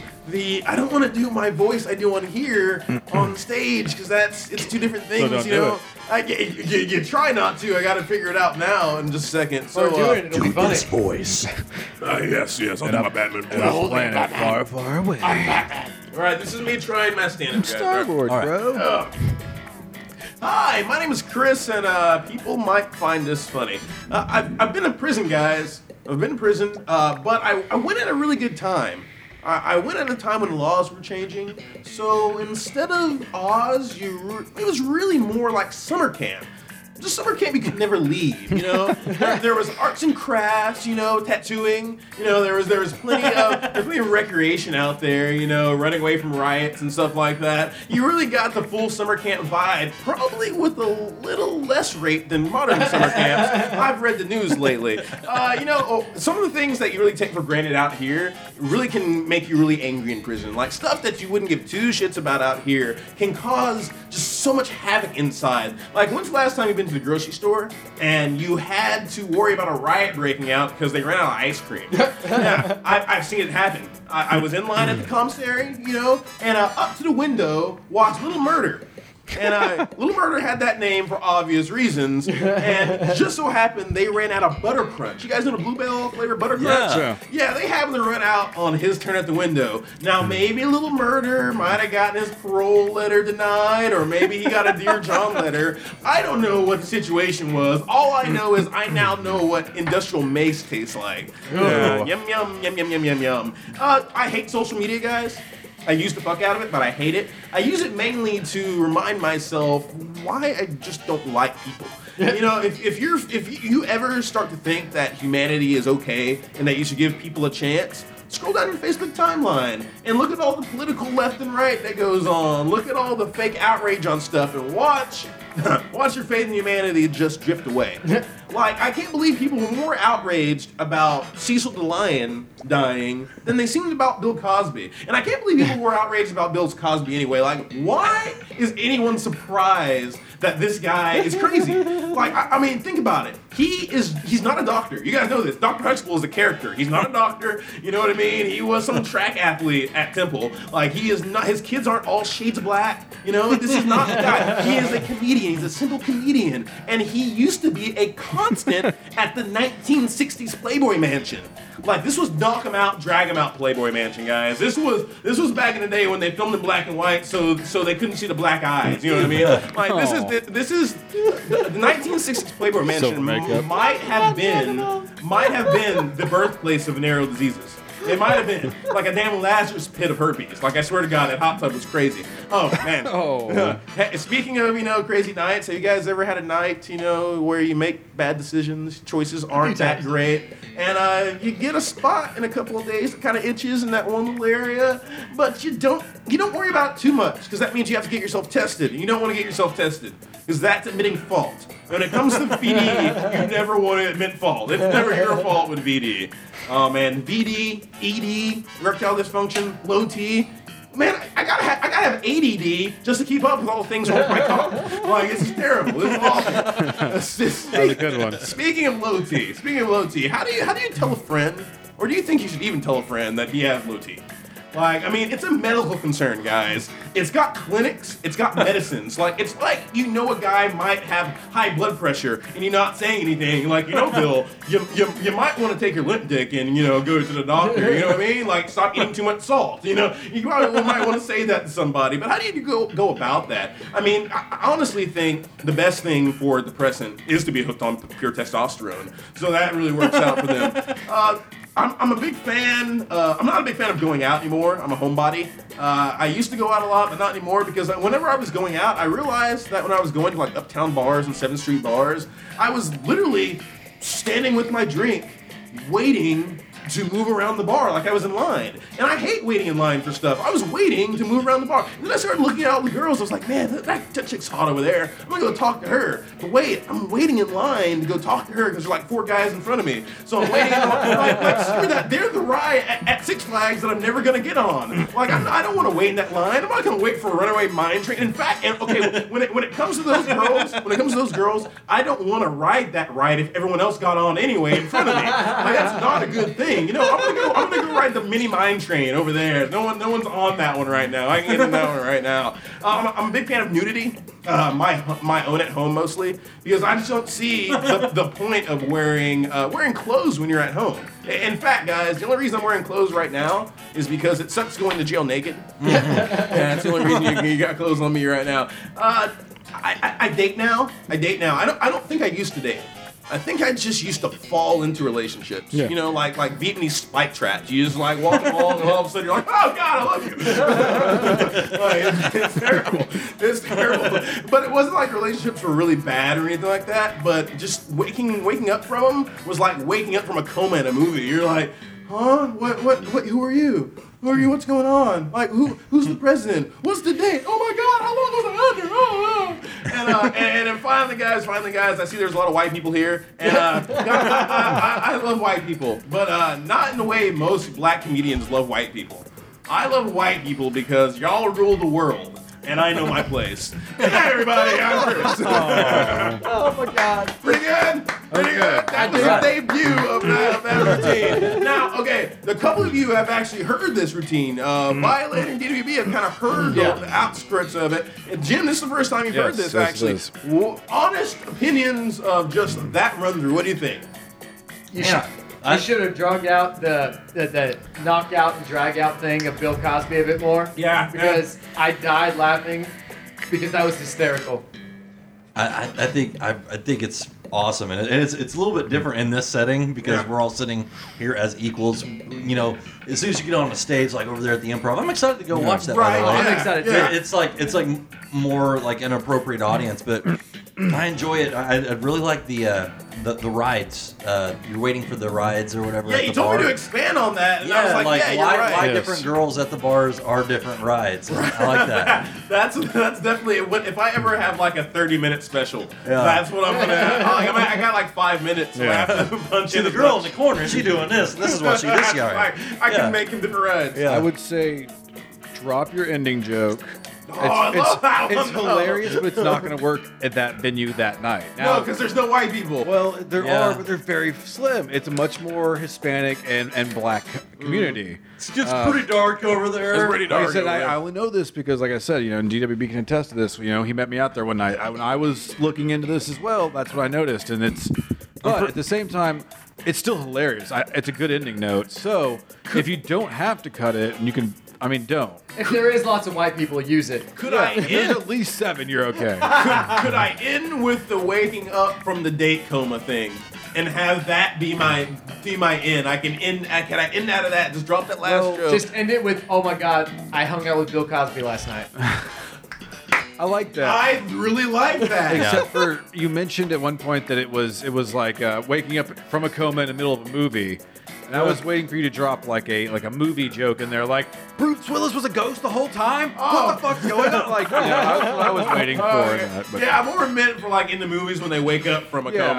my voice I do on here on stage because it's two different things, don't you do know. You try not to. I got to figure it out now in just a second. So Or do it. It'll be funny. This voice. Yes, I'll do my Batman voice. Planet far, far away. all right, this is me trying my stand-up. guys. Star Wars, All right. bro. Hi, my name is Chris, and people might find this funny. I've been in prison, guys. I've been in prison, but I went at a really good time. I went at a time when laws were changing, so instead of Oz, it was really more like summer camp. the summer camp you could never leave. You know, there was arts and crafts. You know, tattooing. You know, there was plenty of recreation out there. You know, running away from riots and stuff like that. You really got the full summer camp vibe, probably with a little less rape than modern summer camps. I've read the news lately. You know, some of the things that you really take for granted out here really can make you really angry in prison. Like stuff that you wouldn't give two shits about out here can cause just so much havoc inside. Like, when's the last time you've been to the grocery store and you had to worry about a riot breaking out because they ran out of ice cream? Yeah, I've seen it happen. I was in line at the commissary, you know, and up to the window walks Little Murder. And Little Murder had that name for obvious reasons, and just so happened they ran out of Butter Crunch. You guys know the Bluebell flavored Butter Crunch? Yeah, they happened to run out on his turn at the window. Now, maybe Little Murder might have gotten his parole letter denied, or maybe he got a Dear John letter. I don't know what the situation was. All I know is I now know what industrial mace tastes like. Yum, yum, yum, yum, yum, yum, yum. I hate social media, guys. I use the fuck out of it, but I hate it. I use it mainly to remind myself why I just don't like people. You know, if you ever start to think that humanity is okay and that you should give people a chance, scroll down your Facebook timeline and look at all the political left and right that goes on. Look at all the fake outrage on stuff and watch your faith in humanity just drift away. Like, I can't believe people were more outraged about Cecil the Lion dying than they seemed about Bill Cosby. And I can't believe people were outraged about Bill Cosby anyway. Like, why is anyone surprised that this guy is crazy? Like, I mean, think about it. He's not a doctor. You guys know this. Dr. Huxtable is a character. He's not a doctor. You know what I mean? He was some track athlete at Temple. Like, he is not, his kids aren't all shades of black. You know, this is not the guy. He is a comedian. He's a simple comedian. And he used to be a constant at the 1960s Playboy Mansion. Like, this was knock 'em out, drag 'em out Playboy Mansion, guys. This was back in the day when they filmed in black and white, so they couldn't see the black eyes. You know what I mean? Like, this is the 1960s Playboy Mansion might have been the birthplace of venereal diseases. It might have been like a damn Lazarus pit of herpes. Like, I swear to God, that hot tub was crazy. Oh, man. Hey, speaking of, crazy nights, have you guys ever had a night, where you make bad decisions, choices aren't that great, and you get a spot in a couple of days that kind of itches in that one little area, but you don't worry about it too much, because that means you have to get yourself tested, and you don't want to get yourself tested, because that's admitting fault. When it comes to VD, you never want to admit fault. It's never your fault with VD. Oh man, VD, ED, erectile dysfunction, low T. Man, I gotta have ADD just to keep up with all the things wrong with my cock. Like, it's terrible. This is awful. That was a good one. Speaking of low T, how do you tell a friend, or do you think you should even tell a friend that he has low T? Like, I mean, it's a medical concern, guys. It's got clinics, it's got medicines. Like, it's like, a guy might have high blood pressure and you're not saying anything. Like, Bill, you might want to take your limp dick and, go to the doctor. You know what I mean? Like, stop eating too much salt. You probably might want to say that to somebody. But how do you go about that? I mean, I honestly think the best thing for a depressant is to be hooked on pure testosterone. So that really works out for them. I'm a big fan. I'm not a big fan of going out anymore. I'm a homebody. I used to go out a lot, but not anymore, because whenever I was going out, I realized that when I was going to like uptown bars and 7th Street bars, I was literally standing with my drink, waiting to move around the bar like I was in line. And I hate waiting in line for stuff. I was waiting to move around the bar. And then I started looking at all the girls. I was like, man, that chick's hot over there. I'm gonna go talk to her. But wait, I'm waiting in line to go talk to her because there's like 4 guys in front of me. So I'm waiting. like screw that. They're the ride at Six Flags that I'm never gonna get on. Like, I don't want to wait in that line. I'm not gonna wait for a runaway mine train. In fact, when it comes to those girls, I don't want to ride that ride if everyone else got on anyway in front of me. Like, that's not a good thing. I'm gonna go ride the mini mine train over there. No one's on that one right now. I can get on that one right now. I'm a big fan of nudity. My own at home mostly, because I just don't see the point of wearing clothes when you're at home. In fact, guys, the only reason I'm wearing clothes right now is because it sucks going to jail naked. Yeah, that's the only reason you got clothes on me right now. I date now. I don't think I used to date. I think I just used to fall into relationships. Yeah. You know, like Vietnamese spike traps. You just like walk along and all of a sudden you're like, oh God, I love you. Like, it's terrible. It's terrible. But it wasn't like relationships were really bad or anything like that. But just waking up from them was like waking up from a coma in a movie. You're like, huh? What? Who are you? Who are you? What's going on? Like, who's the president? What's the date? Oh my God, how long was I under? Oh. And then finally, guys, I see there's a lot of white people here. And I love white people, but not in the way most black comedians love white people. I love white people because y'all rule the world. And I know my place. Hey, everybody, I'm Chris. Oh my God. Pretty good? Pretty good. That was the debut of that routine. Now, okay, the couple of you have actually heard this routine. Violator and DWB have kind of heard the outskirts of it. And Jim, this is the first time you've heard this, actually. Honest opinions of just that run through. What do you think? I should have drug out the knockout and drag out thing of Bill Cosby a bit more. Yeah. Because I died laughing because that was hysterical. I think it's awesome, and it's a little bit different in this setting because we're all sitting here as equals. You know, as soon as you get on a stage like over there at the Improv, I'm excited to go watch that. Right, by the way. I'm excited too. It's like more like an appropriate audience, but I enjoy it. I really like the rides. You're waiting for the rides or whatever. Yeah, at you the told bar. me to expand on that, and I was like, yeah, you're right. Why different girls at the bars are different rides. I like that. That's definitely if I ever have like a 30-minute special. That's what I'm gonna. I got like 5 minutes. So I have to punch in the girl in the corner. She doing this. This is what she this guy. I can make him different rides. I would say drop your ending joke. It's hilarious, but it's not going to work at that venue that night. No, because there's no white people. Well, there are, but they're very slim. It's a much more Hispanic and black community. It's just pretty dark over there. It's pretty dark. Like I said, I only know this because, like I said, and DWB can attest to this. He met me out there one night. When I was looking into this as well, that's what I noticed. And but at the same time, it's still hilarious. It's a good ending note. So if you don't have to cut it, and you can. Don't. If there is lots of white people, use it. Could I There's end? at least 7. You're okay. Could I end with the waking up from the date coma thing, and have that be my end? Can I end out of that? Just drop that last joke. Just end it with, oh my God, I hung out with Bill Cosby last night. I like that. I really like that. Except for you mentioned at one point that it was like waking up from a coma in the middle of a movie. And I was waiting for you to drop like a movie joke in there, like Bruce Willis was a ghost the whole time. What the fuck's going on? Like, I was waiting for that. But. Yeah, I more meant for like in the movies when they wake up from a coma.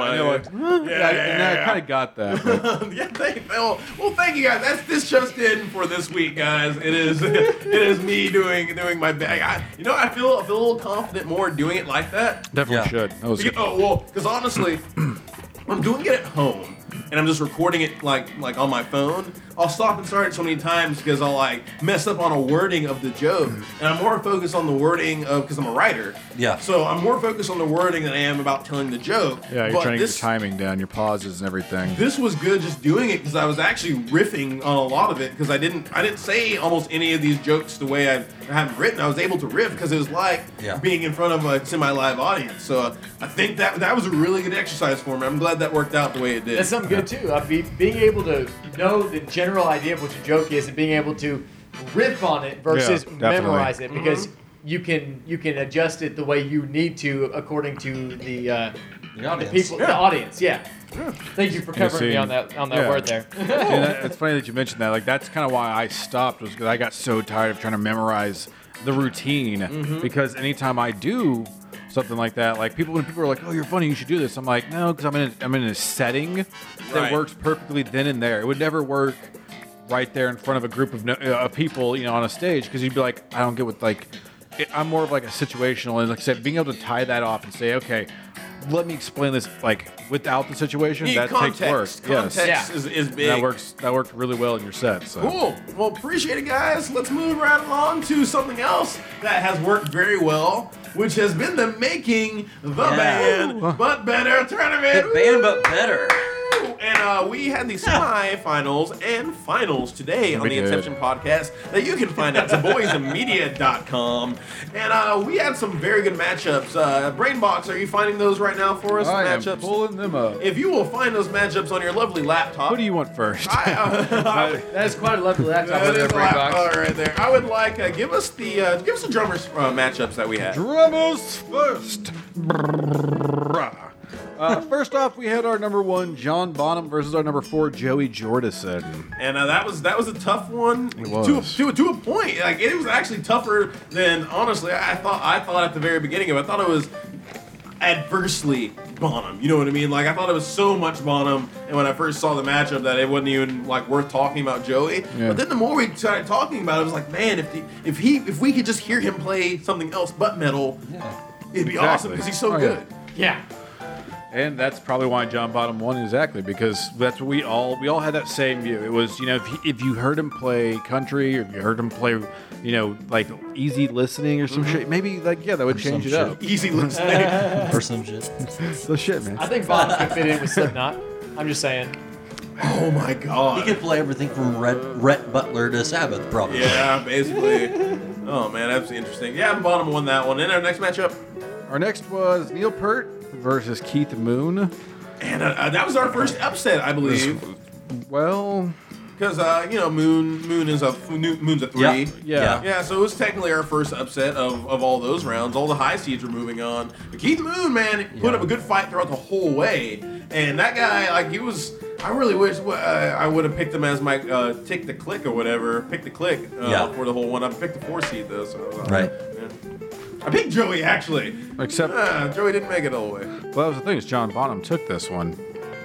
I kind of got that. Thank you guys. This just in for this week, guys. It is me doing my best. I feel a little confident more doing it like that. Definitely should. That was because honestly, I'm doing it at home. And I'm just recording it like on my phone. I'll stop and start it so many times because I'll like mess up on a wording of the joke, and I'm more focused on the wording of because I'm a writer. Yeah. So I'm more focused on the wording than I am about telling the joke. Yeah, you're trying to get your timing down, your pauses and everything. This was good just doing it because I was actually riffing on a lot of it because I didn't say almost any of these jokes the way I have them written. I was able to riff because it was like being in front of a semi-live audience. So I think that was a really good exercise for me. I'm glad that worked out the way it did. That's something good too. Being able to know the general idea of what your joke is and being able to riff on it versus memorize it because you can adjust it the way you need to according to the audience. The audience. Yeah. Thank you for covering me on that word there. It's funny that you mentioned that. Like that's kind of why I stopped was because I got so tired of trying to memorize the routine because anytime I do something like that, like when people are like, "Oh, you're funny, you should do this," I'm like, "No," because I'm in a setting that works perfectly then and there. It would never work right there in front of a group of people, on a stage, because you'd be like, I don't get what I'm more of like a situational, and like I said, being able to tie that off and say, okay, let me explain this like without the situation. That context. Takes work. Context is big. That worked really well in your set. So. Cool. Well, appreciate it, guys. Let's move right along to something else that has worked very well, which has been the Making the Band But Better tournament. The Band But Better. And we had the semi-finals and finals today on We the did. Inception podcast that you can find at theboysandmedia.com. And we had some very good matchups. Brainbox, are you finding those right now for us? I am matchups? pulling them up. If you will find those matchups on your lovely laptop. Who do you want first? That is quite a lovely laptop That over there, is a Brainbox. laptop right there. I would like give us the drummers matchups that we had. Drummers first. First off, we had our number 1 John Bonham versus our number 4 Joey Jordison. And that was a tough one It was. to a point. Like it was actually tougher than honestly I thought at the very beginning of it. I thought it was adversely Bonham. You know what I mean? Like I thought it was so much Bonham, and when I first saw the matchup that it wasn't even like worth talking about Joey. Yeah. But then the more we started talking about it, it was like, man, if we could just hear him play something else but metal, it'd be awesome because he's so Oh, yeah. good. Yeah. And that's probably why John Bonham won exactly, because that's what we all had that same view. It was, you know, if you heard him play country, or if you heard him play, you know, like easy listening or some shit, maybe like that would change it up. Easy listening. Or some shit. The shit, man. I think Bonham could fit in with Slipknot. I'm just saying. Oh my god. He could play everything from Rhett Butler to Sabbath, probably. Yeah, basically. Oh man, that's interesting. Yeah, Bonham won that one. And our next matchup. Our next was Neil Peart versus Keith Moon. And that was our first upset, I believe. Well, Because Moon's a 3. Yeah, so it was technically our first upset of all those rounds. All the high seeds were moving on. But Keith Moon, man, put up a good fight throughout the whole way. And that guy, like, he was. I really wish I would have picked him as my Tick the Click or whatever. Pick the Click for the whole one. I picked the 4 seed though. So Right. Yeah. I picked Joey actually. except, Joey didn't make it all the way. well, that was the thing is John Bonham took this one.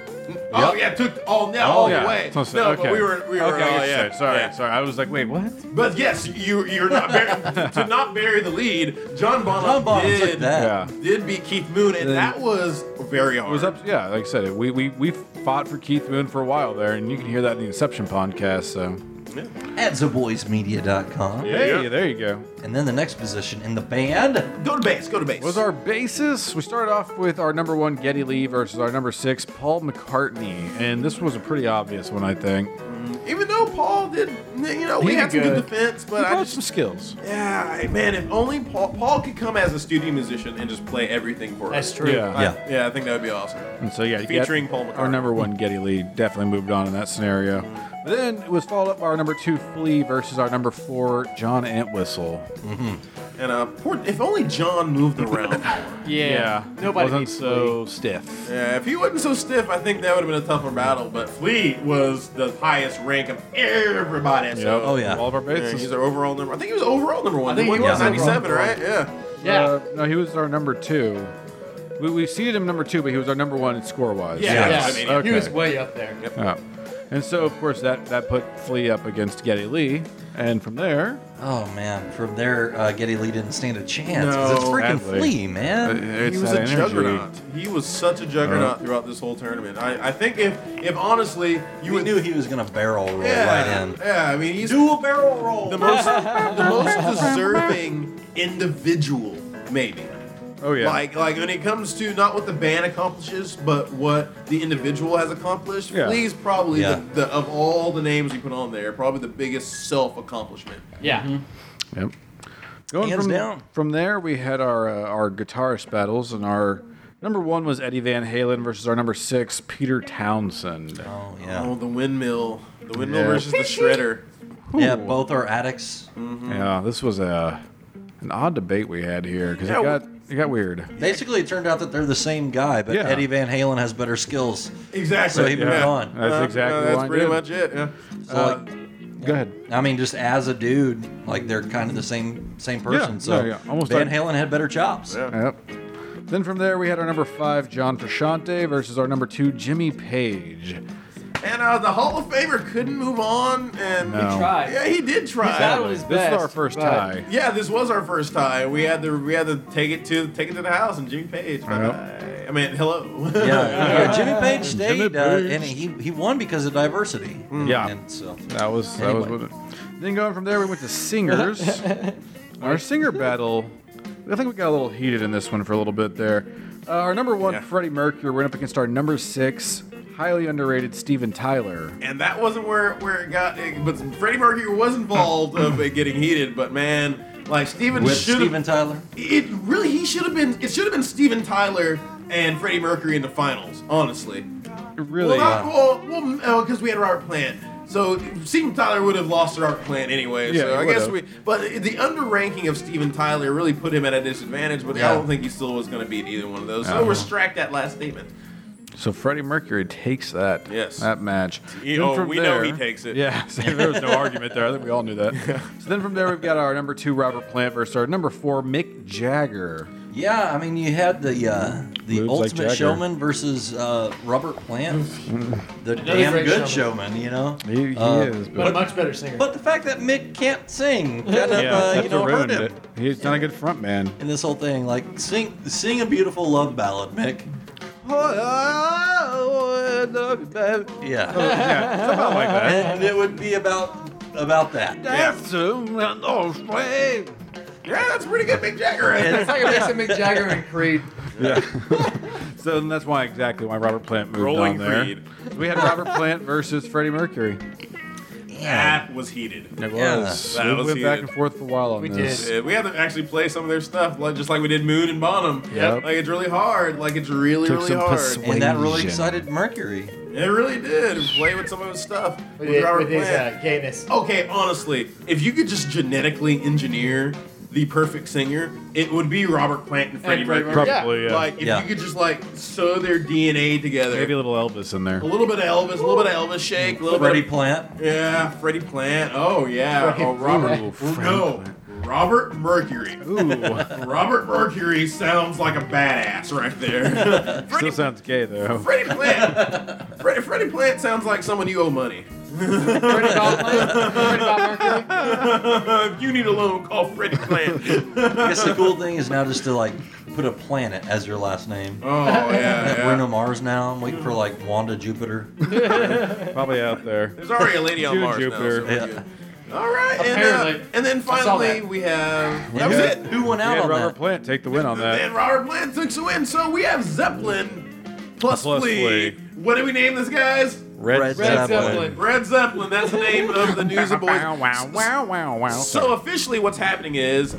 Oh yeah, took all the way. So, No, okay. but we were. Okay, oh, yeah. Sorry. Yeah. I was like, wait, what? But yes, you're not to not bury the lead. John Bonham took did that. did beat Keith Moon, and that was very hard. It was up. Yeah, like I said, we fought for Keith Moon for a while there, and you can hear that in the Inception podcast. So, At theboysmedia.com. hey, there you go. And then the next position in the band. Go to base. Was our basis? We started off with our number 1 Geddy Lee versus our number 6 Paul McCartney, and this was a pretty obvious one, I think. Even though Paul did, we had some good defense, but He brought some skills. Yeah, man, if only Paul could come as a studio musician and just play everything for us. That's true. Yeah. I think that would be awesome. And so, yeah, Featuring Paul McCartney. Our number 1 Geddy Lee definitely moved on in that scenario. But then it was followed up by our number 2 Flea versus our number 4 John Entwistle. And if only John moved around. Yeah, Nobody wasn't needs so stiff. Yeah, if he wasn't so stiff, I think that would have been a tougher battle. But Flea was the highest rank of everybody. So Oh, yeah. all of our yeah, bases. he's our overall number. I think he was overall number 1. I think he was 97, overall. right? Yeah. Yeah. No, he was our number 2. We seeded him number 2, but he was our number 1 score wise. Yeah. Yes. I mean, Okay. He was way up there. Yeah. And so, of course, that put Flea up against Geddy Lee, and from there, Oh, man. From there, Geddy Lee didn't stand a chance. 'Cause it's freaking sadly. Flea, man. it's He was that a energy. juggernaut. He was such a juggernaut throughout this whole tournament. I think if honestly you We knew he was going to barrel roll yeah, right in. Yeah, I mean he's Do a barrel roll. the most deserving individual, maybe. Oh yeah. Like when it comes to not what the band accomplishes, but what the individual has accomplished. Yeah. Flea's probably Yeah. the of all the names we put on there, probably the biggest self accomplishment. Yeah. Yep. Going Hands down. From there, we had our guitarist battles, and our number 1 was Eddie Van Halen versus our number 6 Peter Townsend. Oh, yeah. Oh, the windmill Yeah. versus the shredder. Yeah, both are addicts. Yeah, this was an odd debate we had here because Yeah, it got weird. Basically, it turned out that they're the same guy, but Yeah. Eddie Van Halen has better skills. Exactly. So he moved on. That's exactly That's what I pretty did. much it. Yeah. So, Go ahead. I mean, just as a dude, like they're kind of the same person. Yeah, so yeah. Almost Van like- Halen had better chops. Yep. Then from there, we had our number 5 John Frusciante versus our number 2 Jimmy Page. And the Hall of Famer couldn't move on, and No. Tried. yeah, he did try. He battled his This best. is our first but- tie. Yeah, this was our first tie. We had to take it to the house, and Jimmy Page. I mean, hello. Yeah, Jimmy Page Jimmy stayed, Page. and he won because of diversity. Yeah. And so That was Anyway. what it. Then going from there, we went to singers. Our singer battle, I think we got a little heated in this one for a little bit there. Our number 1 Yeah. Freddie Mercury went up against our number 6 highly underrated Steven Tyler. And that wasn't where it got. But Freddie Mercury was involved of it getting heated. But man, like Steven Tyler. It should have been. It should have been Steven Tyler and Freddie Mercury in the finals. Honestly. Really? Well, because we had Robert Plant. So Steven Tyler would have lost to Robert Plant anyway. Yeah, so I guess would've. But the underranking of Steven Tyler really put him at a disadvantage. But I don't think he still was going to beat either one of those. So retract that last statement. So Freddie Mercury takes that match. We know he takes it. Yeah, so there was no argument there. I think we all knew that. So then from there, we've got our number 2, Robert Plant, versus our number 4, Mick Jagger. Yeah, I mean, you had the Ultimate like Showman versus Robert Plant. The Another damn great good showman. showman, you know? He is. But a much better singer. But the fact that Mick can't sing kind of, that's what hurt ruined him it. He's not a good front man. in this whole thing. Like, sing a beautiful love ballad, Mick. Yeah. Yeah, something like that. And it would be about that. Yeah, that's pretty good, Mick Jagger. It's like a mix of Mick Jagger and Creed. Yeah. So then that's why Robert Plant moved Rolling on there. Creed. We had Robert Plant versus Freddie Mercury. That was heated. It Yeah. was. That We was went back heated. and forth for a while on this. did. We had to actually play some of their stuff, just like we did Moon and Bonham. Yep. Like it's really hard. Like it's really, Took really some hard. persuasion. And that really excited Mercury. It really did. Play with some of his stuff. With Robert his Plant. gayness. Okay, honestly, if you could just genetically engineer the perfect singer, it would be Robert Plant and Freddie Freddie Mercury. Probably, yeah. Like if Yeah. you could just like sew their DNA together. Maybe a little Elvis in there. A little bit of Elvis, a little bit of Elvis shake, a little Freddie bit. Plant. Yeah, Freddie Plant. Oh yeah. Oh Robert. Ooh, Freddie No, Plant. Robert Mercury. Ooh. Robert Mercury sounds like a badass right there. Still sounds gay, though. Freddie Plant. Freddie Plant sounds like someone you owe money. Freddie Bob Mercury. If you need a loan, call Freddie Plant. I guess the cool thing is now just to like put a planet as your last name. Oh yeah. Bruno Mars now. I'm waiting for like Wanda Jupiter. Probably out there. There's already a lady on June Mars Jupiter. now. So we're Yeah. good. All right, Apparently. and then I saw finally that. we have that was it. Who went We out had on Robert that? Plant take the win on that. And Robert Plant took the win. So we have Zeppelin plus Plus Flea. Flea. What do we name this, guys? Red Zeppelin. Red Zeppelin. That's the name of the News of Boys. Wow. So officially, what's happening is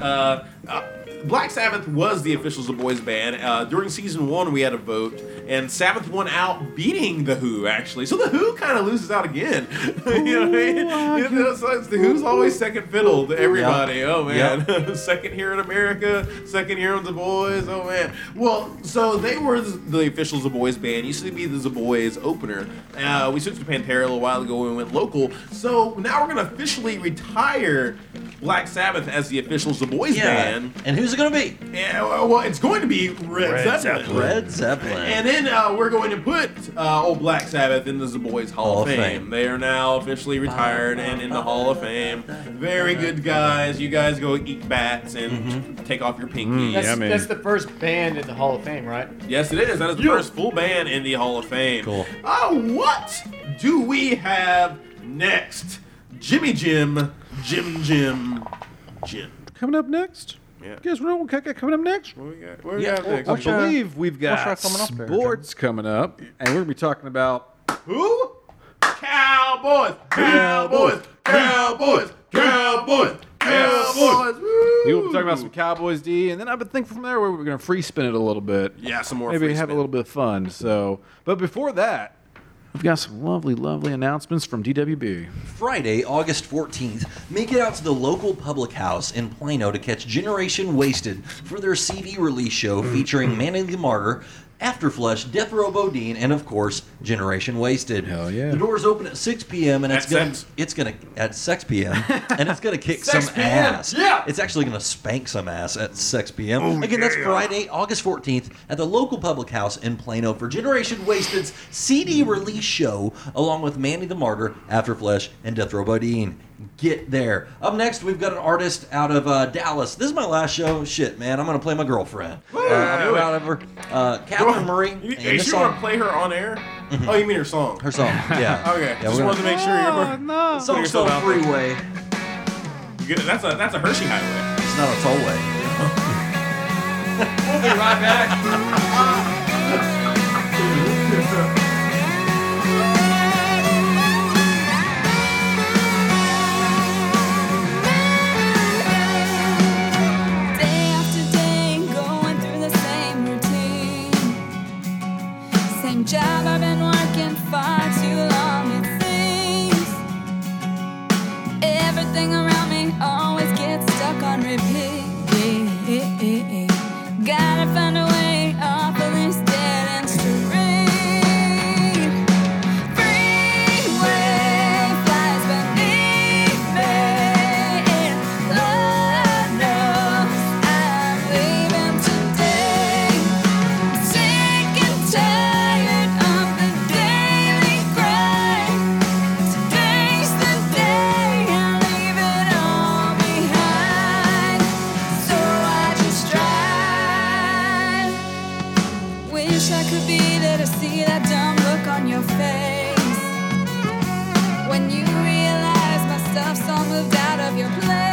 Black Sabbath was the official The Boys band. During season 1, we had a vote, and Sabbath won out, beating the Who actually. So the Who kind of loses out again. You know what I mean? You know, so the Who's always second fiddle to everybody. Yep. Oh man, second here in America, second here on The Boys. Oh man. Well, so they were the official The Boys band. Used to be the The Boys opener. We switched to Pantera a little while ago when we went local. So now we're gonna officially retire Black Sabbath as the official The Boys band. And who's it going to be? Yeah, well, it's going to be Red Zeppelin. Red Zeppelin. And then we're going to put old Black Sabbath in the Boys Hall of Fame. They are now officially retired and in the Hall of Fame. Very good guys. You guys go eat bats and take off your pinky. That's the first band in the Hall of Fame, right? Yes, it is. That is the first full band in the Hall of Fame. Cool. What do we have next? Jimmy Jim. Coming up next? Yeah. You guys know what coming up next? What we got next? I believe we've got what's coming up there, sports coming up, and we're going to be talking about Who? Cowboys! we will be talking about some Cowboys D, and then I've been thinking from there where we're going to free spin it a little bit. Yeah, some more Maybe free have spin. a little bit of fun. So, but before that, we've got some lovely announcements from DWB. Friday, August 14th, make it out to the local public house in Plano to catch Generation Wasted for their CD release show featuring Manny the Martyr, Afterflesh, Death Row Bodine, and of course, Generation Wasted. Hell yeah. The doors open at 6 p.m. and At sex. it's gonna at 6 p.m. and it's gonna kick Sex some PM. ass. Yeah. It's actually gonna spank some ass at 6 p.m. Again, that's Friday, August 14th at the local public house in Plano for Generation Wasted's CD release show, along with Manny the Martyr, Afterflesh, and Death Row Bodine. Get there. Up next, we've got an artist out of Dallas. This is my last show. Shit, man, I'm gonna play my girlfriend. I'm proud of her. Catherine Murray. and You this sure want song- to play her on air? Oh, you mean her song? Her song. Yeah. Okay, Yeah, just we're wanted to make sure you're. no. The song's called yourself out there. Freeway. That's a Hershey highway. It's not a tollway. We'll be right back. wish I could be there to see that dumb look on your face when you realize my stuff's all moved out of your place.